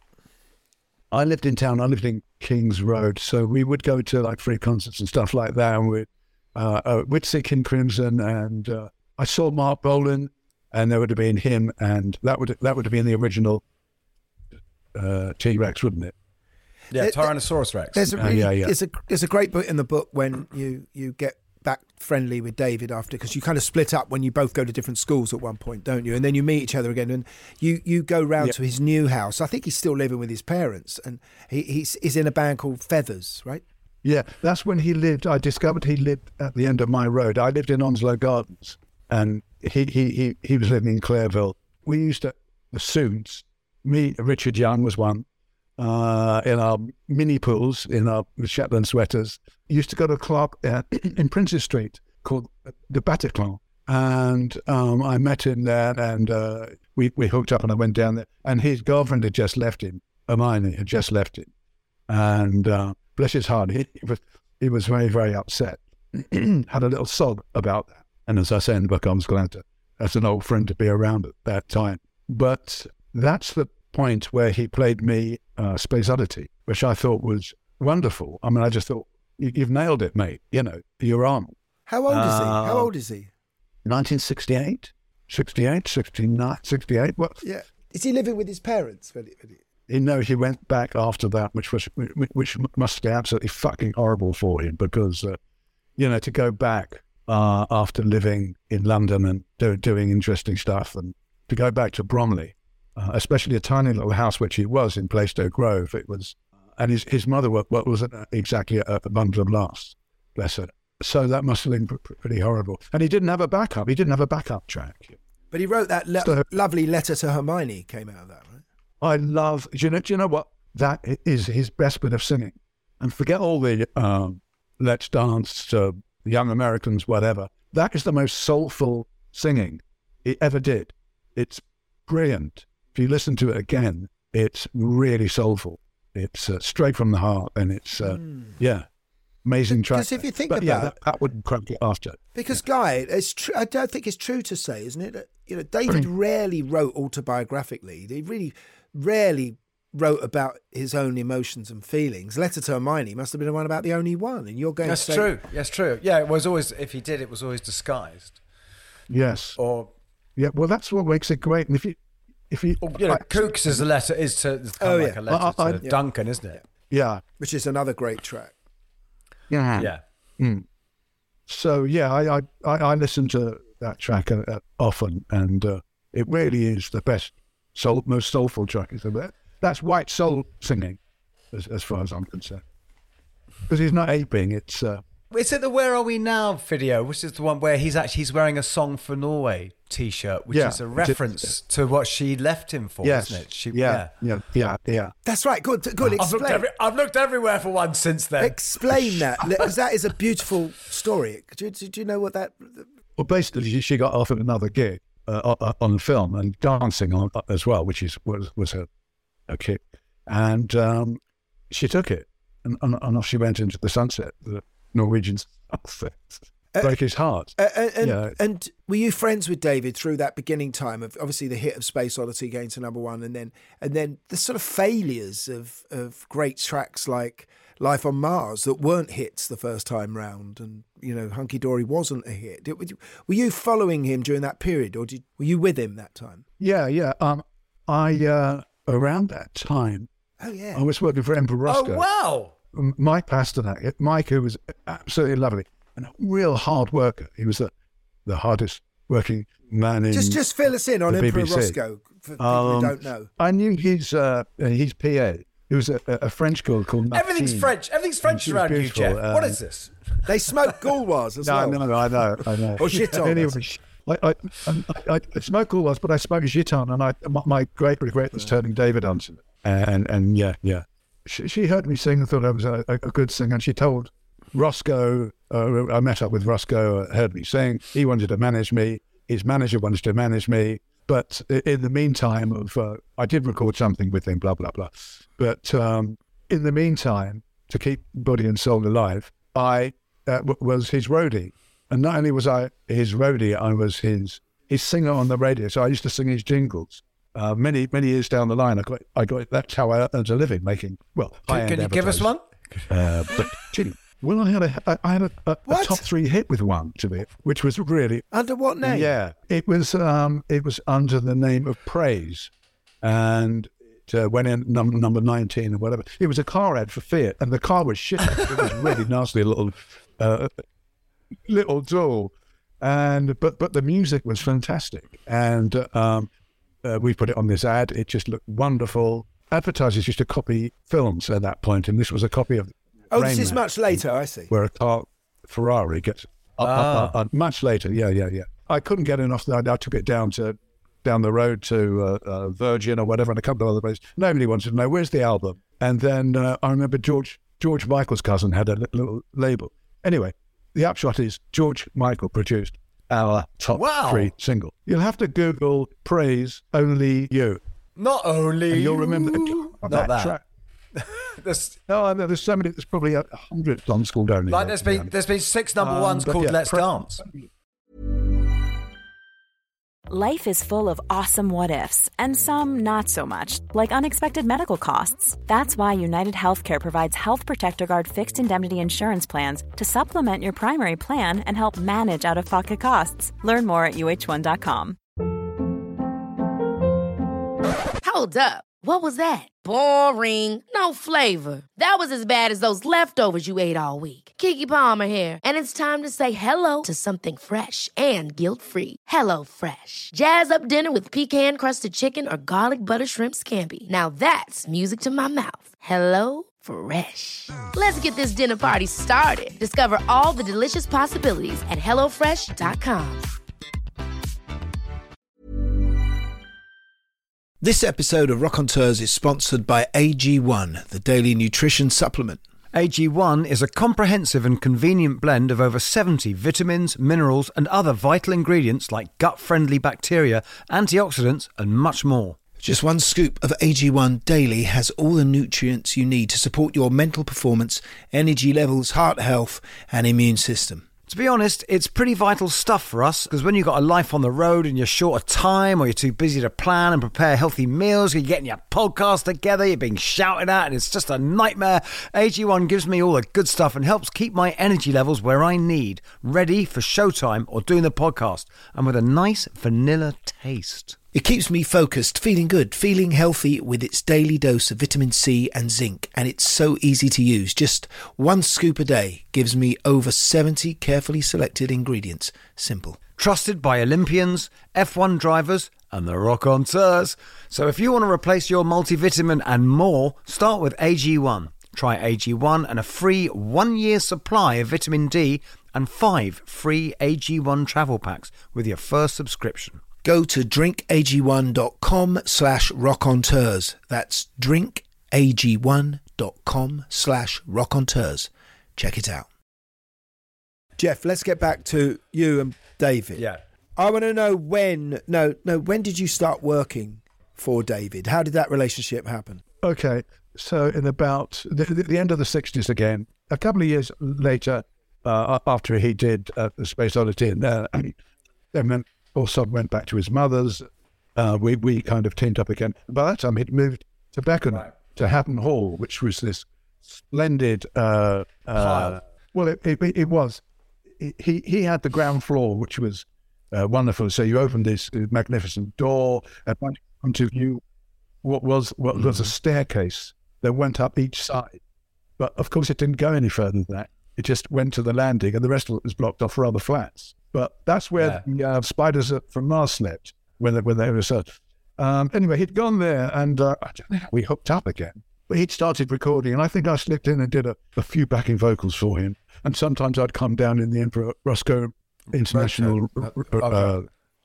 I lived in town. I lived in Kings Road, so we would go to like free concerts and stuff like that. And we, uh, uh, we'd see King Crimson, and uh, I saw Mark Bolan, and there would have been him, and that would that would have been the original uh, T Rex, wouldn't it? Yeah, There- Tyrannosaurus Rex. There's a Uh, really, yeah, yeah. there's a there's a great bit in the book when you you get back friendly with David after, because you kind of split up when you both go to different schools at one point, don't you? And then you meet each other again, and you you go round Yeah. to his new house. I think he's still living with his parents, and he, he's he's in a band called Feathers, right? Yeah, that's when he lived. I discovered he lived at the end of my road. I lived in Onslow Gardens, and he he he, he was living in Clareville. We used to, the suits, me, Richard Young was one, uh, in our mini pools, in our Shetland sweaters. Used to go to a club uh, in Princes Street called the Bataclan. And um, I met him there, and uh, we, we hooked up, and I went down there. And his girlfriend had just left him, Hermione had just left him. And uh, bless his heart, he, he was he was very, very upset. Had a little sob about that. And as I say in the book, I was glad to, as an old friend, to be around at that time. But that's the point where he played me uh, Space Oddity, which I thought was wonderful. I mean, I just thought, you, you've nailed it, mate. You know, you're on. How old is he? Uh, How old is he? nineteen sixty-eight, sixty-eight, sixty-nine, sixty-eight. What? Yeah. Is he living with his parents? When he, when he... You know, he went back after that, which was which must be absolutely fucking horrible for him, because, uh, you know, to go back uh, after living in London and do, doing interesting stuff, and to go back to Bromley, uh, especially a tiny little house which he was in Plaistow Grove, it was, and his his mother was, wasn't exactly a, a bundle of laughs, bless her. So that must have been pr- pretty horrible. And he didn't have a backup. He didn't have a backup track. But he wrote that le- So- lovely letter to Hermione. Came out of that, right? I love, do you know, do you know what? That is his best bit of singing. And forget all the um, Let's Dance, uh, Young Americans, whatever. That is the most soulful singing he ever did. It's brilliant. If you listen to it again, it's really soulful. It's uh, straight from the heart, and it's, uh, Mm. yeah, amazing track. Because if you think but yeah, about- that, that would crank it after. Because Guy, it's tr- I don't think it's true to say, isn't it? That, you know, David rarely wrote autobiographically. He really rarely wrote about his own emotions and feelings. Letter to Hermione must have been the one about the only one, and you're going That's to say, true. That's true. Yeah, it was always, if he did, it was always disguised. Yes. Or, Yeah, well, that's what makes it great. And if you, if you, or you know, I- Kooks is a letter, is to, it's kind Oh, of yeah. like a letter I- I- to yeah. Duncan, isn't it? yeah, which is another great track. yeah, Yeah. Mm. So yeah, I, I I I listen to that track uh, uh, often, and uh, it really is the best, soul, most soulful track. Is that that's white soul singing, as as far as I'm concerned, because he's not aping. It's uh, Is it the Where Are We Now video, which is the one where he's actually he's wearing a Song for Norway T-shirt, which Yeah. is a reference to what she left him for, yes, isn't it? She, yeah, yeah, yeah, yeah. That's right. Good, good. I've looked, Explain, every, I've looked everywhere for one since then. explain that, because that is a beautiful story. Do, do, do you know what that? Well, basically, she- she got offered another gig uh, on- on film and dancing on as well, which is was was her, her kick, and um, she took it, and, and, and off she went into the sunset, the Norwegian sunset. break his heart. Uh, and, and, Yeah. and were you friends with David through that beginning time of obviously the hit of Space Oddity getting to number one, and then and then the sort of failures of of great tracks like Life on Mars that weren't hits the first time round, and you know Hunky Dory wasn't a hit. Did, were you following him during that period, or did, were you with him that time? Yeah, yeah. Um, I uh, around that time, Oh yeah, I was working for Emperor Roscoe. Oh, wow. M- Mike Pasternak, Mike, who was absolutely lovely and a real hard worker. He was the, the hardest working man in Just just fill us in on the Emperor B B C. Roscoe for people Um, who don't know. I knew his uh, his P A. He was a, a French girl called Maxine. Everything's French. Everything's French she was around you, beautiful, Jeff. what um, is this? They smoke Gauloises as No, well. no, no, I know, I know. Or Giton. Anyway, I, I, I, I smoked Gauloises, but I smoked Giton, and I, my, my great regret was turning David onto it. And, and yeah, yeah. She, she heard me sing and thought I was a, a good singer, and she told Roscoe, uh, I met up with Roscoe, uh, heard me sing. He wanted to manage me. His manager wanted to manage me. But in the meantime, of uh, I did record something with him, blah, blah, blah. But um, in the meantime, to keep Body and Soul alive, I uh, w- was his roadie. And not only was I his roadie, I was his his singer on the radio. So I used to sing his jingles. Uh, many, many years down the line, I got, I got that's how I earned a living, making, well, Can, can you give us one? Uh, but, gee, well, I had a, I had a, a, a top three hit with one to it, which was really Under what name? Yeah, it was um, it was under the name of Praise, and it uh, went in num- number nineteen or whatever. It was a car ad for Fiat, and the car was shit. It was really nasty, little uh, little doll, and but but the music was fantastic, and uh, um, uh, we put it on this ad. It just looked wonderful. Advertisers used to copy films at that point, and this was a copy of. Oh, Rain this is Man, much later, I see. where a car, Ferrari, gets up, Ah. up, up, up, much later. Yeah, yeah, yeah. I couldn't get enough. I, I took it down to down the road to uh, uh, Virgin or whatever, and a couple of other places. Nobody wanted to know where's the album. And then uh, I remember George George Michael's cousin had a li- little label. Anyway, the upshot is George Michael produced our top Wow. three single. You'll have to Google "Praise Only You," Not only and you'll remember you. that, Not that. track. There's, No, no, there's so many. There's probably a hundred songs called "Only." like You. there's been there's been six number Um, ones but called yeah, Let's pra- Dance. Life is full of awesome what ifs, and some not so much, like unexpected medical costs. That's why United Healthcare provides Health Protector Guard fixed indemnity insurance plans to supplement your primary plan and help manage out of pocket costs. Learn more at U H one dot com. Hold up. What was that? Boring. No flavor. That was as bad as those leftovers you ate all week. Keke Palmer here, and it's time to say hello to something fresh and guilt-free. Hello Fresh. Jazz up dinner with pecan-crusted chicken or garlic butter shrimp scampi. Now that's music to my mouth. Hello Fresh. Let's get this dinner party started. Discover all the delicious possibilities at hello fresh dot com. This episode of Raconteurs is sponsored by A G one, the daily nutrition supplement. A G one is a comprehensive and convenient blend of over seventy vitamins, minerals, and other vital ingredients like gut-friendly bacteria, antioxidants, and much more. Just one scoop of A G one daily has all the nutrients you need to support your mental performance, energy levels, heart health, and immune system. To be honest, it's pretty vital stuff for us, because when you've got a life on the road and you're short of time, or you're too busy to plan and prepare healthy meals, you're getting your podcast together, you're being shouted at, and it's just a nightmare, A G one gives me all the good stuff and helps keep my energy levels where I need, ready for showtime or doing the podcast, and with a nice vanilla taste. It keeps me focused, feeling good, feeling healthy with its daily dose of vitamin C and zinc, and it's so easy to use. Just one scoop a day gives me over seventy carefully selected ingredients. Simple. Trusted by Olympians, F one drivers, and the Raconteurs. So if you want to replace your multivitamin and more, start with A G one. Try A G one and a free one-year supply of vitamin D and five free A G one travel packs with your first subscription. Go to drinkag1.com slash raconteurs. That's drinkag1.com slash raconteurs. Check it out. Jeff, let's get back to you and David. Yeah. I want to know when, no, no, when did you start working for David? How did that relationship happen? Okay, so in about the, the, the end of the sixties again, a couple of years later, uh, after he did uh, the Space Oddity, and uh, then went, also went back to his mother's. Uh, we we kind of teamed up again. By that time, he'd moved to Beckenham, right. to Hatton Hall, which was this splendid. Uh, uh, well, it, it, it was. He he had the ground floor, which was uh, wonderful. So you opened this magnificent door, and onto you what was what was a staircase that went up each side. But of course, it didn't go any further than that. It just went to the landing, and the rest of it was blocked off for other flats. But that's where yeah. the uh, spiders from Mars slept when they, when they were so. Um, anyway, he'd gone there, and uh, I don't know how we hooked up again. But he'd started recording, and I think I slipped in and did a, a few backing vocals for him. And sometimes I'd come down in the Emperor Roscoe International uh, uh,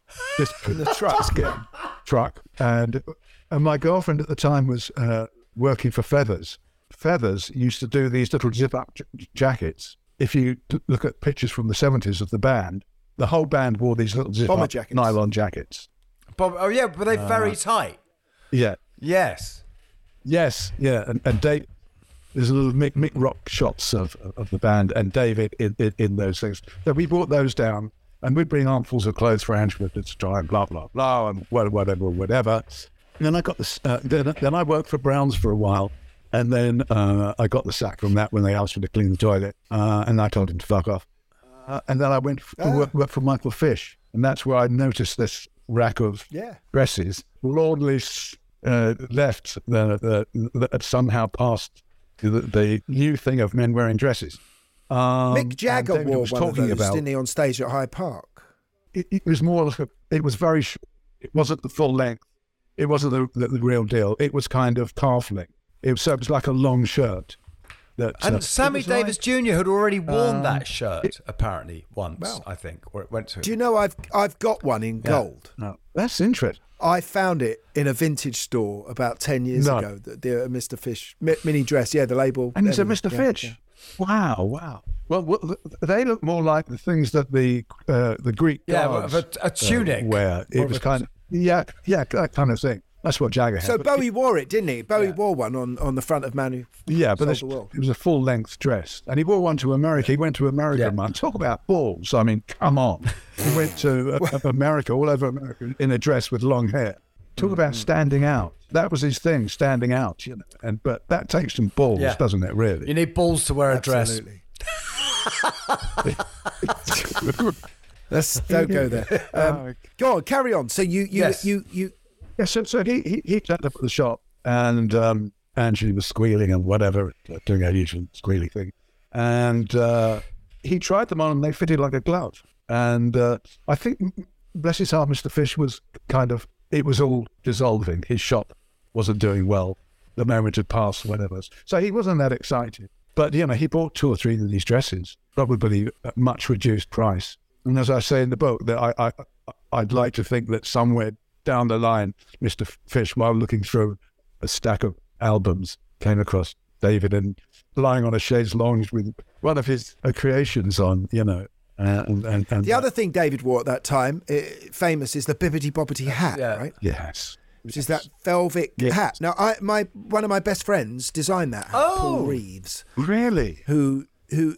in the truck, truck, and and my girlfriend at the time was uh, working for Feathers. Feathers used to do these little zip-up j- jackets. If you t- look at pictures from the seventies of the band, the whole band wore these little zip-up jackets. nylon jackets. Bob, oh yeah, were they very uh, tight? Yeah. Yes. Yes. Yeah. And, and Dave, there's a little Mick, Mick Rock shots of of the band and David in, in, in those things. So we brought those down, and we'd bring armfuls of clothes for Angela to try and blah blah blah and whatever whatever. And then I got this. Uh, then, then I worked for Browns for a while. And then uh, I got the sack from that when they asked me to clean the toilet, uh, and I told him to fuck off. Uh, and then I went to ah. work, work for Michael Fish, and that's where I noticed this rack of yeah. dresses. Lordly uh, left that uh, somehow passed the, the new thing of men wearing dresses. Um, Mick Jagger wore one of those, about, didn't he, on stage at Hyde Park? It, it was more like a, it was very, it wasn't the full length. It wasn't the, the, the real deal. It was kind of calf length. It was, so it was like a long shirt. That, and uh, Sammy Davis like, Junior had already worn um, that shirt, it, apparently, once, well, I think, or it went to him. Do you know I've I've got one in yeah. gold? No, that's interesting. I found it in a vintage store about ten years no. ago. The, the uh, Mister Fish mi- mini dress, yeah, the label. And it's a yeah, Mister yeah, Fish. Yeah. Wow, wow. Well, well, they look more like the things that the uh, the Greek yeah, gods a, a tunic uh, wear. It was kind of yeah, yeah, that kind of thing. That's what Jagger had. So Bowie wore it, didn't he? Bowie yeah. wore one on, on the front of Man Who Yeah, but Sold the World. It was a full-length dress. And he wore one to America. He went to America, yeah. man. Talk about balls. I mean, come on. He went to uh, America, all over America, in a dress with long hair. Talk mm-hmm. about standing out. That was his thing, standing out. You know. And But that takes some balls, yeah. doesn't it, really? You need balls to wear Absolutely. a dress. Let's don't go there. Um, go on, carry on. So you... you, yes. you, you Yeah, so, so he, he he turned up at the shop, and um, Angie was squealing and whatever, doing her usual squealy thing. And uh, he tried them on, and they fitted like a glove. And uh, I think, bless his heart, Mister Fish was kind of, it was all dissolving. His shop wasn't doing well. The moment had passed, whatever. So he wasn't that excited. But, you know, he bought two or three of these dresses, probably at much reduced price. And as I say in the book, that I, I I'd like to think that somewhere down the line, Mister Fish, while looking through a stack of albums, came across David and lying on a chaise lounge with one of his uh, creations on, you know. Uh, and, and, and the other thing David wore at that time, uh, famous, is the Bibbidi Bobbidi hat, yeah. right? Yes. Which is that velvet yes. hat. Now, I my one of my best friends designed that hat, oh. Paul Reeves. Really? Who, who,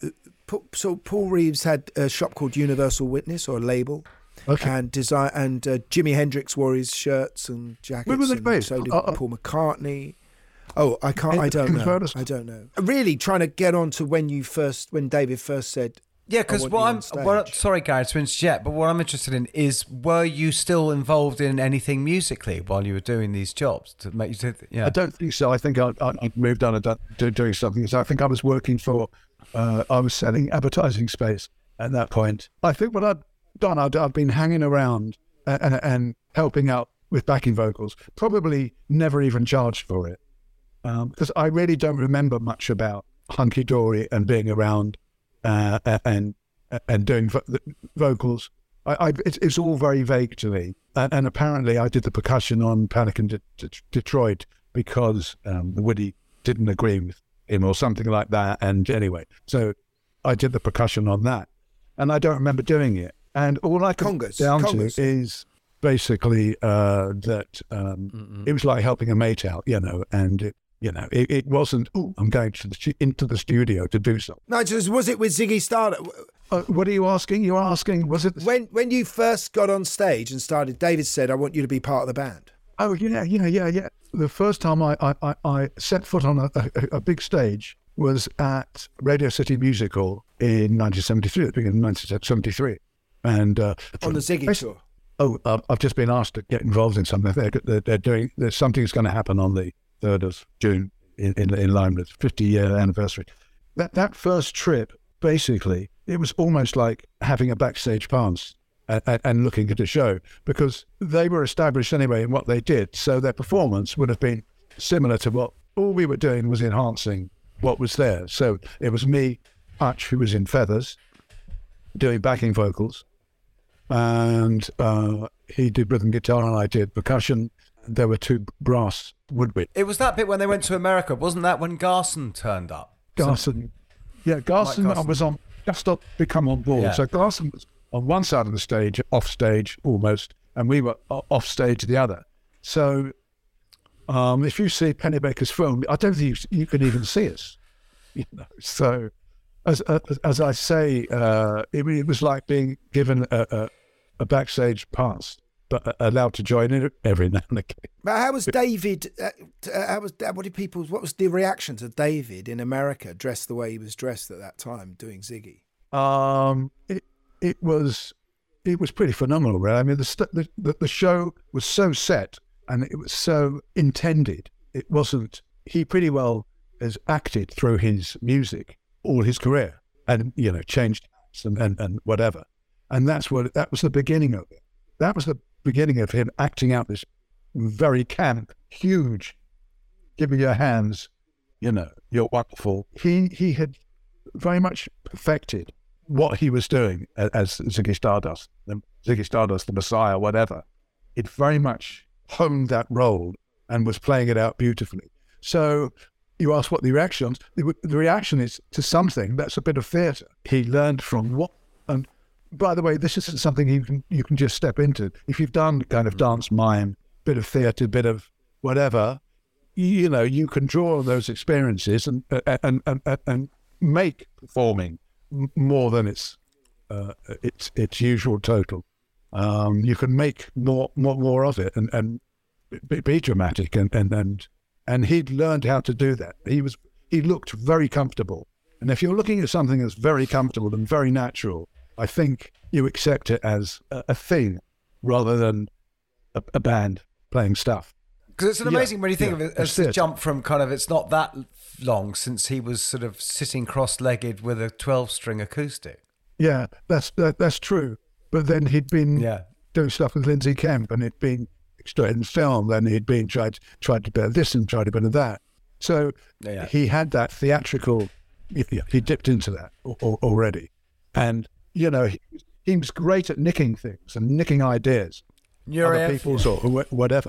so Paul Reeves had a shop called Universal Witness, or a label. Okay. And design and uh, Jimi Hendrix wore his shirts and jackets. Where was it based? So did uh, Paul McCartney. Oh, I can't. I don't know. I don't know. Really trying to get on to when you first, when David first said. Yeah, because what I'm. What, sorry, Gary, to interject, but what I'm interested in is: were you still involved in anything musically while you were doing these jobs to make you? Th- yeah. I don't think so. I think I, I, I moved on and done, doing something. So I think I was working for. Uh, I was selling advertising space at that point. I think what I'd done, I'd, I'd been hanging around and, and, and helping out with backing vocals, probably never even charged for it. Because um, I really don't remember much about Hunky Dory and being around uh, and and doing vo- vocals. I, I, it's, it's all very vague to me. And, and apparently I did the percussion on Panic in De- De- Detroit because um, Woody didn't agree with him or something like that. And anyway, so I did the percussion on that. And I don't remember doing it. And all I come down Congas. to is basically uh, that um, it was like helping a mate out, you know, and it, You know, it, it wasn't, oh, I'm going to the, stu- into the studio to do something. No, just, was it with Ziggy Stardust? Uh, what are you asking? You're asking, was it... When when you first got on stage and started, David said, I want you to be part of the band. Oh, yeah, yeah, yeah, yeah. The first time I, I, I, I set foot on a, a, a big stage was at Radio City Music Hall in nineteen seventy-three, at the beginning of nineteen seventy-three. And, uh, on the Ziggy I, tour? Oh, uh, I've just been asked to get involved in something. They're, they're, they're doing, there's something's going to happen on the third of June in, in, in line with fifty-year anniversary. That That first trip, basically, it was almost like having a backstage pass and, and looking at a show, because they were established anyway in what they did. So their performance would have been similar to what all we were doing was enhancing what was there. So it was me, Hutch, who was in Feathers, doing backing vocals, and uh, he did rhythm guitar and I did percussion. There were two brass woodwind. It was that bit when they went to America, wasn't that when Garson turned up? Garson, yeah, Garson, Garson. was on, just up to come on board. Yeah. So Garson was on one side of the stage, off stage almost, and we were o- off stage the other. So um, if you see Pennybaker's film, I don't think you, you can even see us. You know, so as as, as I say, uh, it, it was like being given a, a, a backstage pass, but allowed to join in every now and again. But how was David? Uh, uh, how was what did people? What was the reaction to David in America, dressed the way he was dressed at that time, doing Ziggy? Um, it it was it was pretty phenomenal, really. I mean, the, st- the the the show was so set and it was so intended. It wasn't. He pretty well has acted through his music all his career, and you know, changed and, and and whatever. And that's what that was the beginning of it. That was the beginning of him acting out this very camp, huge, give me your hands, you know, you're wonderful. He he had very much perfected what he was doing as Ziggy Stardust, the Ziggy Stardust, the Messiah, whatever. It very much honed that role and was playing it out beautifully. So you ask what the reaction is. The, the reaction is to something that's a bit of theatre. He learned from what, and by the way, this isn't something you can you can just step into. If you've done kind of dance mime, bit of theatre, bit of whatever, you, you know, you can draw on those experiences and and and, and, and make performing more than its uh, its its usual total. Um, you can make more more more of it and and be, be dramatic and and and and he'd learned how to do that. He was he looked very comfortable, and if you're looking at something that's very comfortable and very natural, I think you accept it as a, a thing rather than a, a band playing stuff. Because it's an amazing Yeah, when you think yeah, of it as that's a it. jump from kind of, it's not that long since he was sort of sitting cross-legged with a twelve-string acoustic. Yeah, that's that, that's true. But then he'd been Yeah. doing stuff with Lindsay Kemp, and it'd been straight in film. Then he'd been tried tried to bear this and tried to bear that. So Yeah. he had that theatrical. He, he dipped into that al- al- already, and you know he, he was great at nicking things and nicking ideas, You're other a- people's or wh- whatever,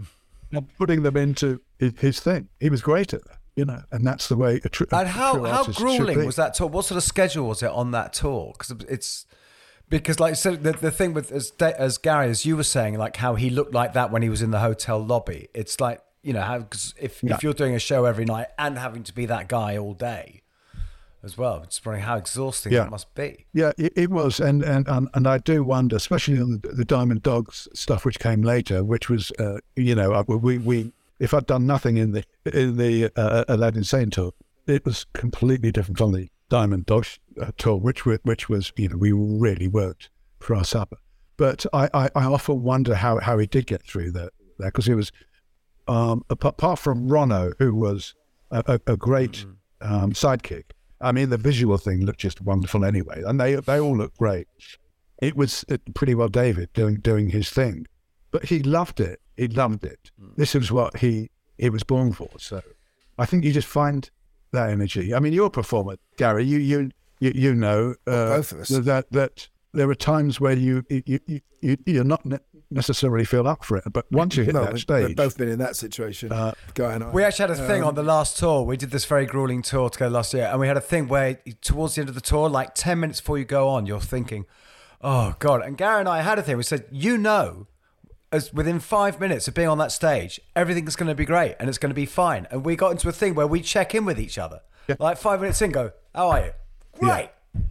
and putting them into his, his thing. He was great at that, you know, and that's the way a, tr- a And how, true how artist should grueling be. was that tour? What sort of schedule was it on that tour? Because it's because, like, so the the thing with as Da- as Gary, as you were saying, like how he looked like that when he was in the hotel lobby. It's like, you know, how 'cause if Yeah. if you're doing a show every night and having to be that guy all day as well, it's probably how exhausting Yeah. that must be. Yeah, it, it was, and, and and and I do wonder, especially on the, the Diamond Dogs stuff, which came later, which was, uh, you know, I- we we if I'd done nothing in the in the uh, Aladdin Sane tour, it was completely different from the Diamond Dogs uh, tour, which were, which was, you know, we really worked for our supper. But I, I, I often wonder how, how he did get through that, because he was, um, apart, apart from Rono, who was a, a, a great um, sidekick. I mean, the visual thing looked just wonderful anyway, and they they all looked great. It was uh, pretty well David doing doing his thing, but he loved it. He loved it. This is what he he was born for. So I think you just find that energy. I mean, you're a performer, Gary. You you you, you know uh, Both of us. that that there are times where you you you, you you're not ne- necessarily feel up for it, but once you hit No, that we- stage, we've both been in that situation, Uh, Guy and I. We actually had a thing Um, on the last tour. We did this very grueling tour together last year, and we had a thing where towards the end of the tour, like ten minutes before you go on, you're thinking, "Oh God!" And Gary and I had a thing. We said, "You know, as within five minutes of being on that stage, everything's going to be great and it's going to be fine. And we got into a thing where we check in with each other. Yeah. Like five minutes in, go, how are you? Great.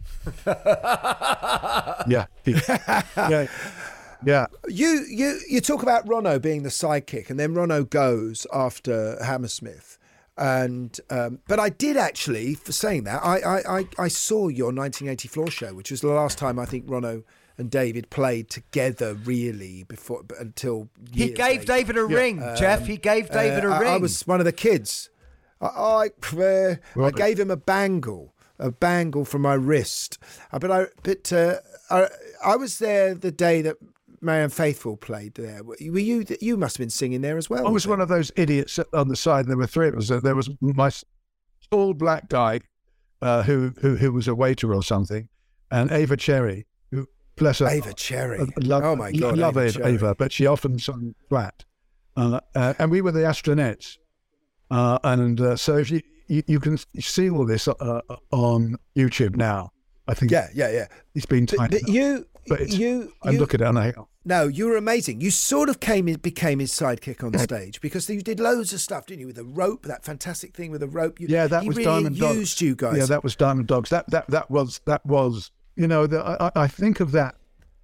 Yeah. Yeah. yeah. Yeah. You, you, you talk about Ronno being the sidekick, and then Ronno goes after Hammersmith. And um, but I did actually, for saying that, I, I, I, I saw your nineteen eighty floor show, which was the last time I think Ronno and David played together really before until he gave later. David a ring, um, Jeff. He gave David uh, a ring. I, I was one of the kids. I, I, uh, I gave him a bangle, a bangle from my wrist. Uh, but I, but uh, I, I was there the day that Marianne Faithfull played there. Were you? You must have been singing there as well. I was one of those idiots on the side. There were three of us. There was my tall black guy, uh, who, who who was a waiter or something, and Ava Cherry, who bless her. Ava Cherry. Uh, love, oh my God, love Ava, Ava, Ava, but she often sung flat, uh, uh, and we were the Astronettes, uh, and uh, so if you, you you can see all this uh, on YouTube now. I think. Yeah, yeah, yeah. It's been tight. But, but you, but you, I you, look at it and I. No, you were amazing. You sort of came in, became his sidekick on stage because you did loads of stuff, didn't you? With a rope, that fantastic thing with a rope. You, yeah, that he was really Diamond Dogs. Used you guys. Yeah, that was Diamond Dogs. That that that was that was. You know, the, I, I think of that.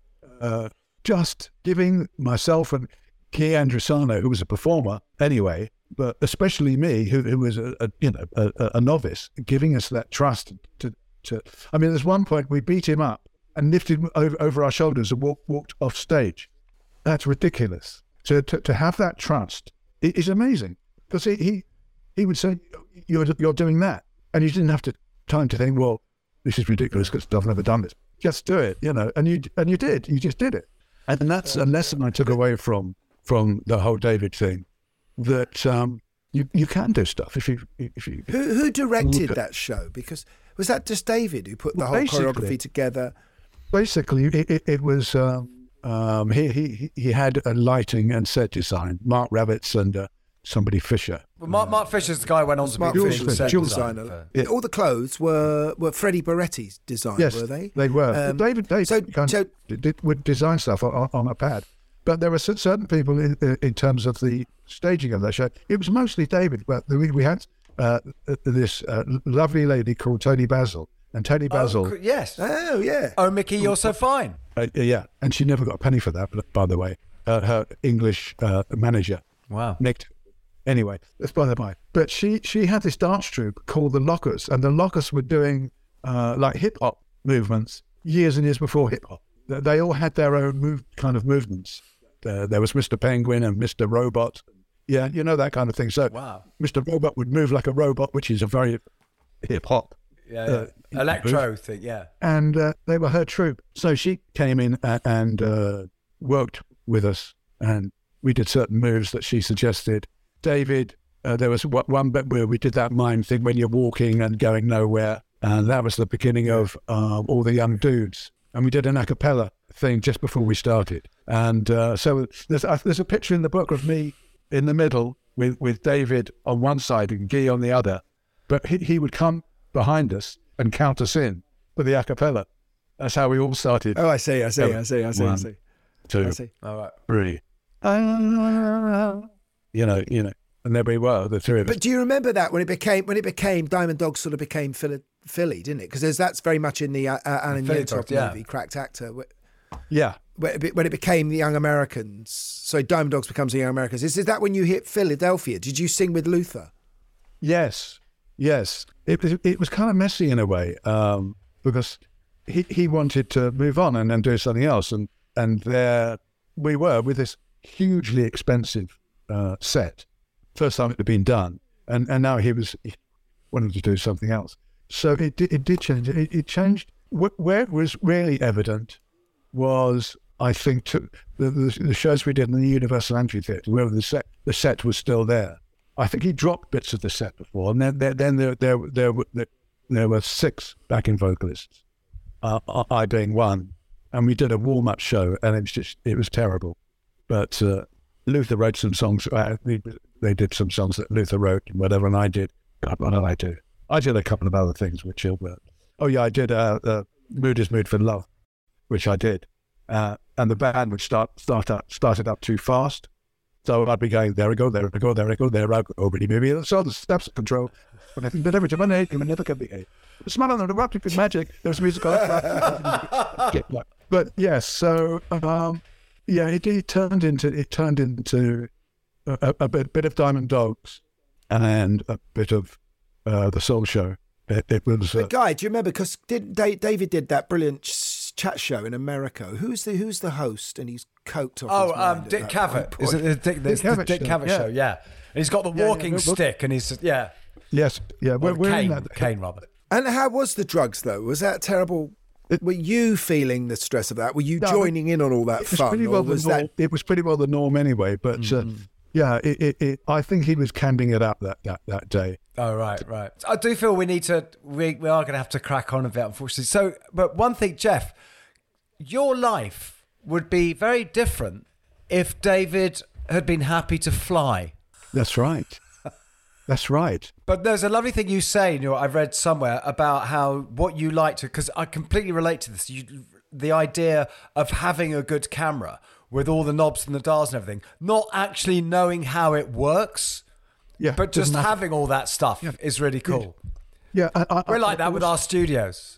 Uh, just giving myself and Key Andrisano, who was a performer anyway, but especially me, who who was a, a you know a, a novice, giving us that trust to to. I mean, there's one point we beat him up and lifted him over, over our shoulders and walk, walked off stage. That's ridiculous. To, to to have that trust is amazing, because he, he he would say, you're you're doing that, and you didn't have to time to think, well, this is ridiculous because I've never done this. Just do it, you know, and you and you did. You just did it, and that's a lesson I took away from from the whole David thing, that um, you you can do stuff if you if you. Who who directed that show? Because was that just David who put the well, whole choreography together? Basically, it, it, it was um, um, he he he had a lighting and set design. Mark Ravitz and uh, somebody Fisher. Well, Mark, Mark Fisher's the guy who went on to Mark be Fisher, the set Jules designer. designer. For... Yeah. All the clothes were were Freddie Barretti's design, Yes, were they? They were. Um, David, David so, kind so, of did, would design stuff on, on a pad, but there were certain people in, in terms of the staging of that show. It was mostly David, but we, we had uh, this uh, lovely lady called Tony Basil, and Tony Basil. Oh, yes. Oh, yeah. Oh, Mickey, you're so fine. Uh, yeah, and she never got a penny for that, by the way. Uh, her English uh, manager. Wow. Nicked. Anyway, that's by the by. But she, she had this dance troupe called the Lockers, and the Lockers were doing uh, like hip hop movements years and years before hip hop. They, they all had their own move, kind of movements. Uh, there was Mister Penguin and Mister Robot. Yeah, you know, that kind of thing. So wow. Mister Robot would move like a robot, which is a very hip hop. Yeah, yeah. Uh, electro thing, yeah. And uh, they were her troupe. So she came in and, and uh, worked with us, and we did certain moves that she suggested. David, uh, there was one bit where we did that mime thing when you're walking and going nowhere, and that was the beginning of uh, All the Young Dudes. And we did an a cappella thing just before we started. And uh, so there's, uh, there's a picture in the book of me in the middle with, with David on one side and Guy on the other, but he, he would come behind us and count us in for the a cappella. That's how we all started. Oh, I see, I see, I see, I see, One, I see. Two, I see. All right. Three. You know, you know, and there we were, the three of us. But do you remember that when it became when it became Diamond Dogs sort of became Philly, Philly didn't it? Because that's very much in the uh, Alan Yentob yeah. movie, Cracked Actor. Where, yeah. When it, when it became the Young Americans, so Diamond Dogs becomes the Young Americans. Is, is that when you hit Philadelphia? Did you sing with Luther? Yes, yes. It was it was kind of messy in a way um, because he he wanted to move on and, and do something else, and and there we were with this hugely expensive uh, set. First time it had been done, and, and now he was he wanted to do something else. So it did, it did change. It, it changed. Where it was really evident was, I think, to the, the, the shows we did in the Universal Amphitheatre, where the set the set was still there. I think he dropped bits of the set before, and then there then there there there, there, there were six backing vocalists, uh, I being one, and we did a warm up show, and it was just it was terrible. But uh, Luther wrote some songs. Uh, they, they did some songs that Luther wrote, and whatever, and I did. God, what did I do? I did a couple of other things which he'll work. Oh yeah, I did. Uh, uh, Mood is Mood for Love, which I did. uh, and the band would start start up, start it up too fast. So I'd be going, there we go, there we go, there we go, there I go, oh, really, maybe. So the steps of control. But I think that every time I need him, I never can be a. The smell of the erotic is magic. There's music on it. But yes, so um, yeah, it, it turned into it turned into a, a bit, bit of Diamond Dogs and a bit of uh, the Soul Show. It, it was. Uh, Guy, do you remember? Because did David did that brilliant chat show in America? Who's the Who's the host? And he's coked off. Oh, his mind um, Dick Cavett. Is Is it the Dick, Dick the Cavett Dick show, Cavett yeah. show? Yeah, and he's got the Yeah, walking yeah, no, stick, and he's yeah. Yes, yeah, we're, Or we're Kane, in that. Kane rather. And how was the drugs though? Was that terrible? Were you feeling the stress of that? Were you No, joining in on all that It was fun? pretty or well the was norm. that It was pretty well the norm anyway. But Mm-hmm. uh, yeah, it, it, it, I think he was camping it up that, that, that day. Oh right, right. I do feel we need to. We we are going to have to crack on a bit, unfortunately. So, but one thing, Jeff, your life would be very different if David had been happy to fly. That's right. That's right. But there's a lovely thing you say in your, I've read somewhere about how what you like to, because I completely relate to this. You, the idea of having a good camera with all the knobs and the dials and everything, not actually knowing how it works, yeah, but just doesn't matter. having all that stuff Yeah. is really cool. Yeah, I, I, We're like I, that with our studios.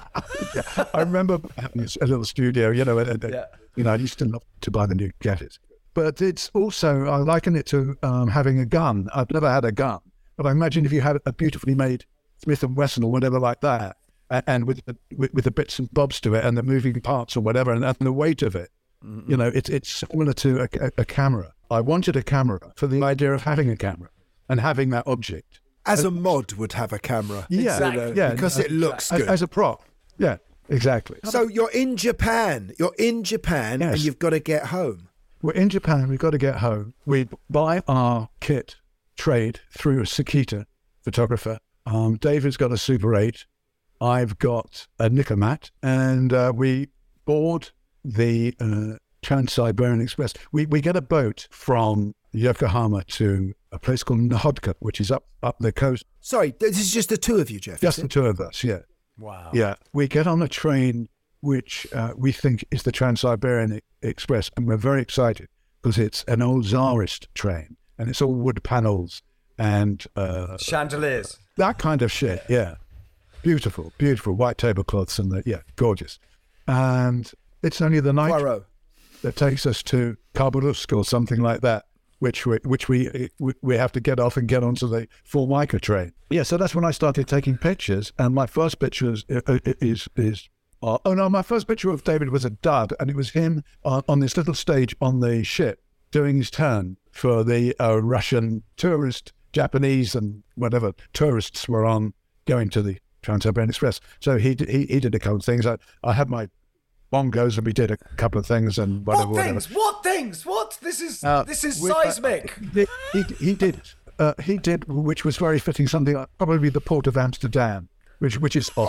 yeah, I remember having a little studio, you know, and, and, Yeah. you know, I used to love to buy the new gadgets. But it's also, I liken it to um, having a gun. I've never had a gun, but I imagine if you had a beautifully made Smith and Wesson or whatever like that, and, and with, the, with with the bits and bobs to it and the moving parts or whatever, and, and the weight of it, mm-hmm. you know, it's it's similar to a, a, a camera. I wanted a camera for the idea of having a camera and having that object. as a mod would have a camera? Yeah, Exactly. You know, yeah, because it looks as, good. as a prop. Yeah, exactly. So you're in Japan. You're in Japan, Yes. and you've got to get home. We're in Japan. We've got to get home. We buy our kit trade through a Sakita photographer. Um, David's got a Super eight. I've got a Nikomat, and uh, we board the uh, Trans-Siberian Express. We we get a boat from Yokohama to a place called Nahodka, which is up up the coast. Sorry, this is just the two of you, Jeff. Just is the it? two of us. Yeah. Wow. Yeah, we get on a train which uh, we think is the Trans-Siberian e- Express, and we're very excited because it's an old Tsarist train, and it's all wood panels and uh, chandeliers, that kind of shit. Yeah, beautiful, beautiful white tablecloths, and the, yeah, gorgeous. And it's only the night Poirot. that takes us to Khabarovsk or something like that, which we which we we we have to get off and get onto the Formica train. Yeah, so that's when I started taking pictures, and my first picture is is is uh, oh no, my first picture of David was a dud, and it was him on, on this little stage on the ship doing his turn for the uh, Russian tourist, Japanese, and whatever tourists were on going to the Trans-Siberian Express. So he did, he he did a couple of things. I I had my bongos, and we did a couple of things, and whatever. What things? whatever. What things? What? This is Uh, this is we- uh, seismic. He, he, he did. Uh, he did, which was very fitting. Something like probably the port of Amsterdam, which which is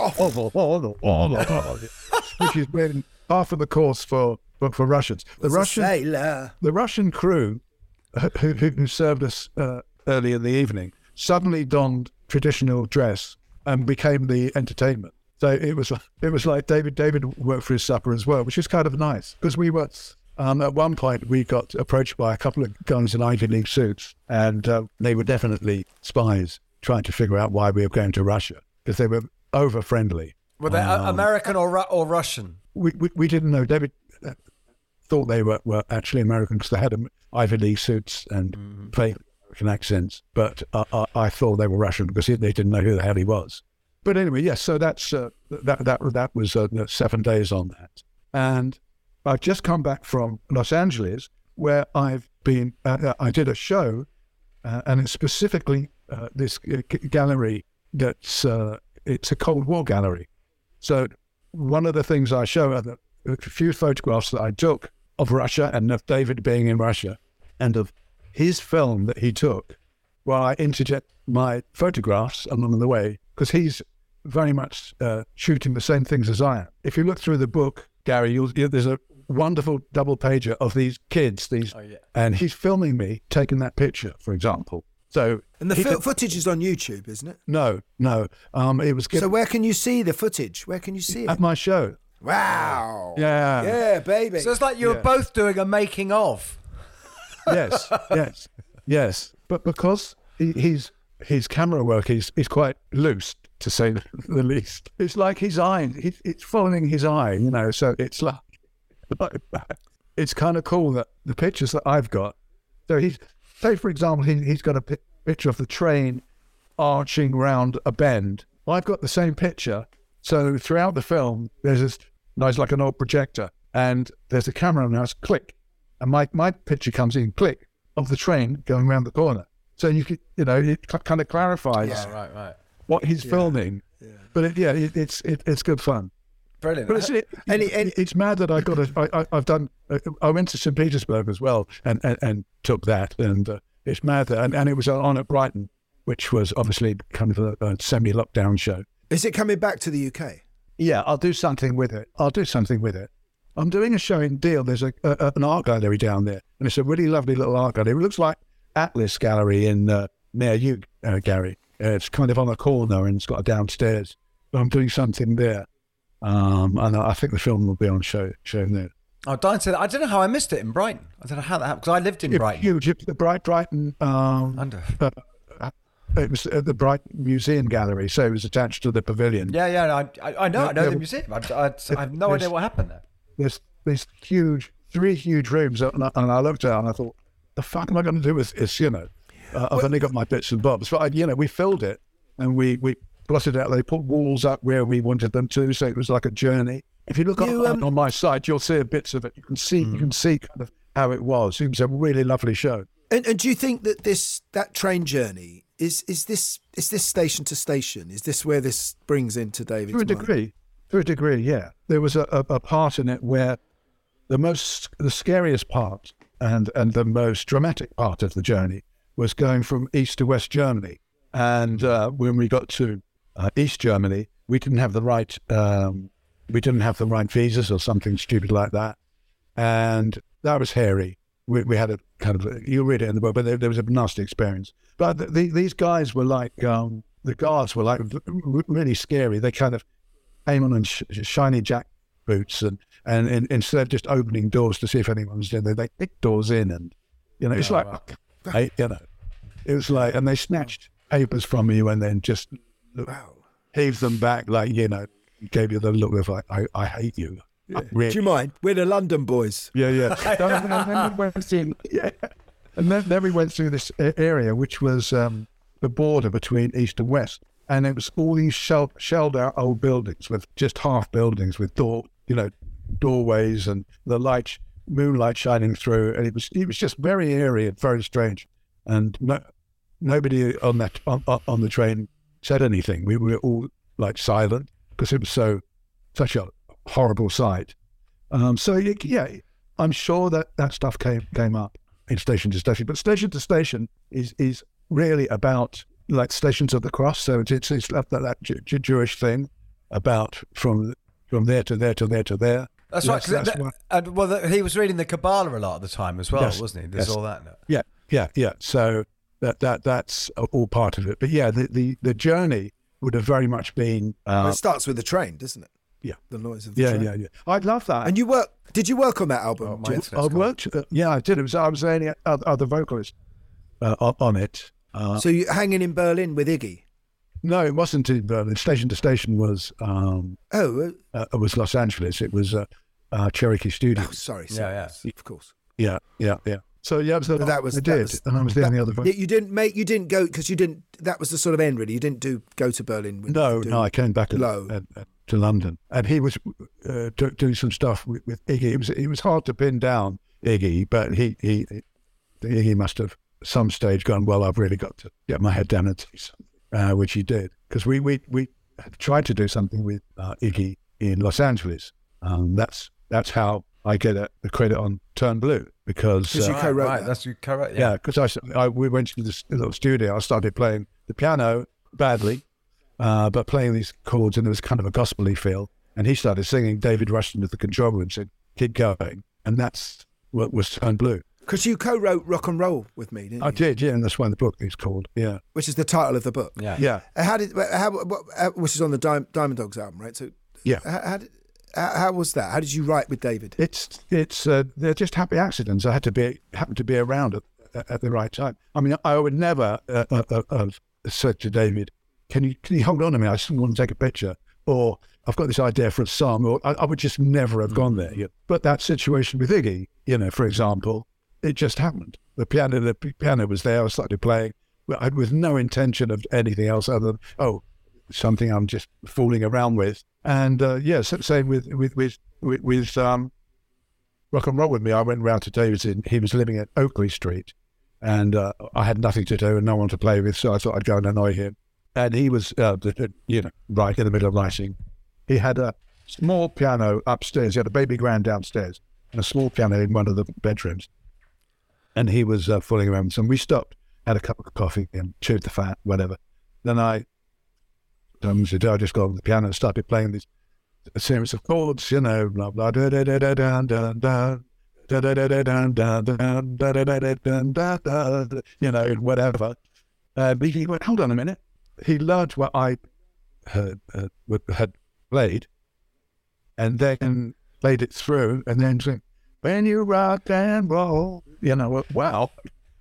which is been half of the course for for, for Russians. The Was a Russian sailor. the Russian crew who who, who served us uh, early in the evening suddenly donned traditional dress and became the entertainment. So it was it was like David David worked for his supper as well, which is kind of nice because we were. Um, at one point, we got approached by a couple of guys in Ivy League suits, and uh, they were definitely spies trying to figure out why we were going to Russia because they were over friendly. Were they uh, Um, American or Ru- or Russian? We, we we didn't know. David uh, thought they were, were actually American because they had um, Ivy League suits and Mm-hmm. fake American accents, but uh, I, I thought they were Russian because he, they didn't know who the hell he was. But anyway, yes. So that's uh, that that that was uh, seven days on that, and I've just come back from Los Angeles where I've been. Uh, I did a show, uh, and it's specifically uh, this uh, g- gallery that's uh, it's a Cold War gallery. So one of the things I show are the a few photographs that I took of Russia and of David being in Russia, and of his film that he took, while I interject my photographs along the way because he's very much uh, shooting the same things as I am. If you look through the book, Gary, you'll, you, there's a wonderful double pager of these kids, these, Oh, yeah. and he's filming me taking that picture, for example. So And the he fil- could- footage is on YouTube, isn't it? no, no, um, it was So where can you see the footage? Where can you see it? at my show. Wow. Yeah. Yeah, baby. So it's like you were Yeah. both doing a making of. Yes, yes, yes. But because he, he's his camera work is is quite loose, to say the least. It's like his eye. He, it's following his eye, you know. So it's like, like it's kind of cool that the pictures that I've got. So he's say for example, he, he's got a pi- picture of the train arching round a bend. I've got the same picture. So throughout the film, there's this nice like an old projector, and there's a camera now. It's click. And my, my picture comes in, click, of the train going around the corner. So you could, you know, it cl- kind of clarifies Yeah, right, right. what he's Yeah, filming. yeah. But it, yeah, it, it's it, it's good fun. Brilliant. But it's, it, it, it's mad that I got a, I, I, I've done, uh, I went to Saint Petersburg as well and, and, and took that. And uh, it's mad that, and, and it was on at Brighton, which was obviously kind of a, a semi-lockdown show. Is it coming back to the U K? Yeah, I'll do something with it. I'll do something with it. I'm doing a show in Deal. There's a, a an art gallery down there, and it's a really lovely little art gallery. It looks like Atlas Gallery in uh, near you, uh, Gary. Uh, it's kind of on a corner, and it's got a downstairs. But I'm doing something there, um, and I think the film will be on show show there. Oh, Diane said, I don't know how I missed it in Brighton. I don't know how that happened, because I lived in It- Brighton. Huge, it- the Bright Brighton. Um, Under. Uh, uh, it was at the Brighton Museum Gallery, so it was attached to the pavilion. Yeah, yeah, I, I, I know, I know Yeah, the yeah. museum. I, I, I have no There's- idea what happened there. There's these huge, three huge rooms, and I, and I looked at it and I thought, the fuck am I going to do with this, you know? Uh, I've only got my bits and bobs. But, I, you know, we filled it and we, we blotted out. They put walls up where we wanted them to, so it was like a journey. If you look You, on, um, on my site, you'll see bits of it. You can see, you can see kind of how it was. It was a really lovely show. And, and do you think that this that train journey is is this is this station to station? Is this where this brings into David's To a mind? degree, to a degree, yeah. There was a, a, a part in it where the most, the scariest part and, and the most dramatic part of the journey was going from East to West Germany. And uh, when we got to uh, East Germany, we didn't have the right, um, we didn't have the right visas or something stupid like that. And that was hairy. We, we had a kind of, a, you read it in the book, but there, there was a nasty experience. But the, the, these guys were like, um, the guards were like r- really scary. They kind of came on in sh- shiny jack boots, and, and, and instead of just opening doors to see if anyone was in there, they kicked doors in, and you know, it's Yeah, like, wow. I, you know, it was like, and they snatched papers from you and then just wow. heaved them back, like, you know, gave you the look of like, I, I hate you. I really- Do you mind? We're the London boys. yeah, yeah. and, then we went through, yeah. And then, then we went through this a- area, which was um, the border between East and West. And it was all these shell, shelled out old buildings with just half buildings with door, you know, doorways and the light, moonlight shining through. And it was it was just very eerie and very strange. And no, nobody on that on, on on the train said anything. We were all like silent because it was so such a horrible sight. Um, so it, yeah, I'm sure that that stuff came came up in Station to Station, but Station to Station is is really about like Stations of the Cross. So it's it's, it's that, that Jew- Jewish thing about from from there to there to there to there. That's Yes, right. 'cause that's that- what- and, well, the, he was reading the Kabbalah a lot at the time as well, Yes, wasn't he? There's yes. all that. in it. Yeah, yeah, yeah. So that that that's all part of it. But yeah, the the, the journey would have very much been. Uh, Well, it starts with the train, doesn't it? Yeah, the noise of the yeah, train. yeah, yeah. I'd love that. And you work? Did you work on that album? my Jim? internet's I gone. worked. Uh, yeah, I did. It was I was the only other, other vocalist uh, on- on it. Uh, So you're hanging in Berlin with Iggy? no, it wasn't in Berlin. Station to Station was um, Oh, uh, it was Los Angeles. It was uh, uh, Cherokee Studios. oh sorry, Yeah, sorry. yeah. Of course. Yeah, yeah, yeah. So yeah, so But that was I that did, was- and I was the only other. Yeah, vocal. you didn't make. You didn't go because you didn't. That was the sort of end, really. You didn't do go to Berlin. With, No, do no, I came back and, Low. and, and to London, and he was uh, do, doing some stuff with, with Iggy. It was it was hard to pin down Iggy, but he he Iggy must have at some stage gone, well, I've really got to get my head down and do something, uh, which he did, because we we we had tried to do something with uh, Iggy in Los Angeles. Um, that's that's how I get a, the credit on Turn Blue, because Because you Right, co-wrote right, that. that's you co-wrote. yeah, because I, s- I- we went to this little studio. I started playing the piano badly, uh, but playing these chords, and there was kind of a gospel-y feel. And he started singing. David rushed into the control room and said, "Keep going," and that's what was Turn Blue. Because you co-wrote Rock and Roll with me, didn't you? I did, yeah, and that's why the book is called. Yeah, Which is the title of the book. Yeah. yeah, Uh, How did? How? What, uh, which is on the Diamond, Diamond Dogs album, right? So yeah. how, how did? How, how was that? How did you write with David? It's it's uh, they're just happy accidents. I had to be happen to be around at, at the right time. I mean, I would never uh, uh, uh, have said to David, "Can you can you hold on to me? I just want to take a picture," or "I've got this idea for a song," or I, I would just never have gone there. But that situation with Iggy, you know, for example, it just happened. The piano, the piano was there. I started playing with no intention of anything else other than, oh, something I'm just fooling around with. And uh, yeah, so, same with with with with, with um, Rock and Roll With Me. I went round to David's. In, he was living at Oakley Street, and uh, I had nothing to do and no one to play with, so I thought I'd go and annoy him. And he was, uh, you know, right in the middle of writing. He had a small piano upstairs. He had a baby grand downstairs and a small piano in one of the bedrooms. And he was uh, fooling around with some. We stopped, had a cup of coffee and chewed the fat, whatever. Then I, um, I just got on the piano and started playing this a series of chords, you know, blah, blah, da, da, da, da, da, da, da, da, da, da, da, da, da, da, da, da, da, da, you know, whatever. Uh, but he went, hold on a minute. He learned what I had, uh, had played and then played it through and then said, when you rock and roll, you know, wow. wow.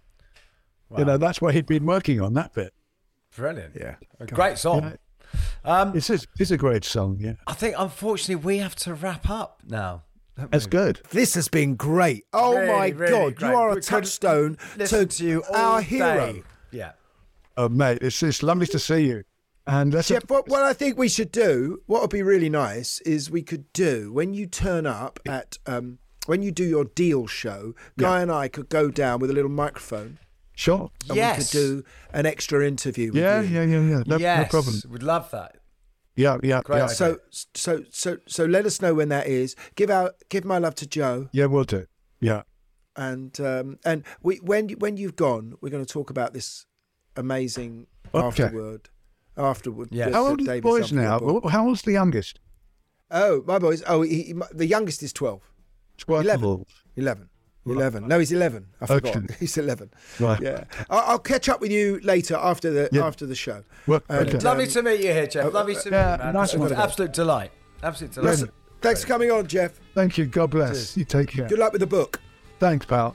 You know, that's what he'd been working on, that bit. Brilliant. Yeah. A great song. Yeah. Um, it's, a, it's a great song, yeah. I think, unfortunately, we have to wrap up now. That's good. This has been great. Oh, really, my really God. great. You are we a touchstone to, to you our hero. Day. Yeah. Oh, mate, it's, it's lovely to see you. And that's yeah, a, but what I think we should do, what would be really nice, is we could do, when you turn up at, um, when you do your deal show, Guy yeah. and I could go down with a little microphone. Sure. And yes. we could do an extra interview with yeah, you. Yeah, yeah, yeah. No, yes, no problem. We'd love that. Yeah, yeah, Great yeah. idea. So, so, so, so let us know when that is. Give out, give my love to Joe. Yeah, we'll do. Yeah. And um, and we when when you've gone, we're going to talk about this amazing okay. afterward. Afterward. Yeah. How old are the boys now? How old's the youngest? Oh, my boys. Oh, he, he, the youngest is twelve. Twelve. Eleven. Eleven. Eleven. No, he's eleven. I forgot. Okay. He's eleven. Right. Yeah. I'll, I'll catch up with you later after the yeah. after the show. Well, and, okay. Lovely um, to meet you here, Jeff. Lovely to yeah, meet you, man. Nice It was an absolute delight. Absolute delight. Listen, thanks for coming on, Jeff. Thank you. God bless. Cheers. You take care. Good luck with the book. Thanks, pal.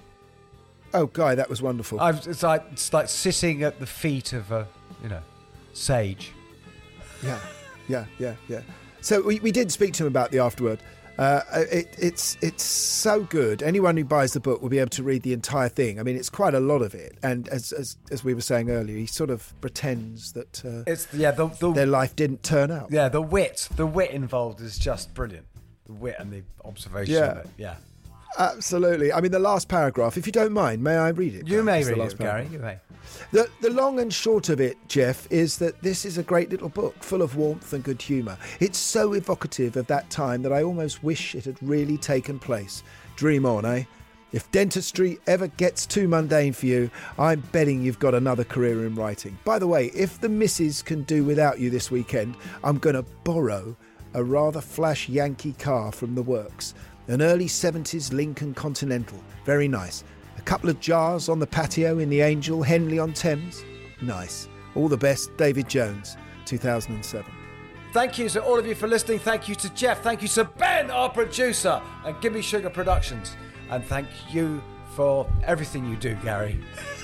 Oh, Guy, that was wonderful. I've, it's like it's like sitting at the feet of a, you know, sage. Yeah, yeah, yeah, yeah. So we, we did speak to him about the afterword. Uh, it, it's it's so good. Anyone who buys the book will be able to read the entire thing. I mean, it's quite a lot of it. And as as, as we were saying earlier, he sort of pretends that uh, it's yeah the, the, their life didn't turn out. Yeah, the wit, the wit involved is just brilliant. The wit and the observation yeah. of it. Yeah, absolutely. I mean, the last paragraph, if you don't mind, may I read it? You Gary? may It's read the last it, Gary. paragraph. You may. The, the long and short of it, Jeff, is that this is a great little book full of warmth and good humour. It's so evocative of that time that I almost wish it had really taken place. Dream on, eh? If dentistry ever gets too mundane for you, I'm betting you've got another career in writing. By the way, if the missus can do without you this weekend, I'm going to borrow a rather flash Yankee car from the works. An early seventies Lincoln Continental. Very nice. A couple of jars on the patio in the Angel, Henley-on-Thames. Nice. All the best, David Jones, two thousand seven. Thank you to all of you for listening. Thank you to Jeff. Thank you to Ben, our producer, and Gimme Sugar Productions. And thank you for everything you do, Gary.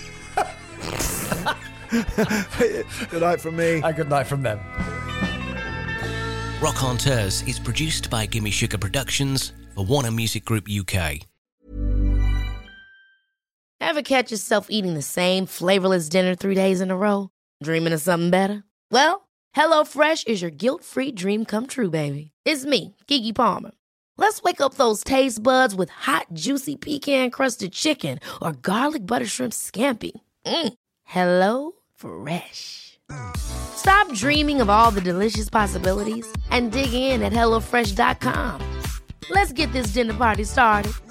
Good night from me. And good night from them. Raconteurs is produced by Gimme Sugar Productions for Warner Music Group U K. Ever catch yourself eating the same flavorless dinner three days in a row? Dreaming of something better? Well, HelloFresh is your guilt-free dream come true, baby. It's me, Keke Palmer. Let's wake up those taste buds with hot, juicy pecan-crusted chicken or garlic butter shrimp scampi. Mm. Hello Fresh. Stop dreaming of all the delicious possibilities and dig in at hello fresh dot com. Let's get this dinner party started.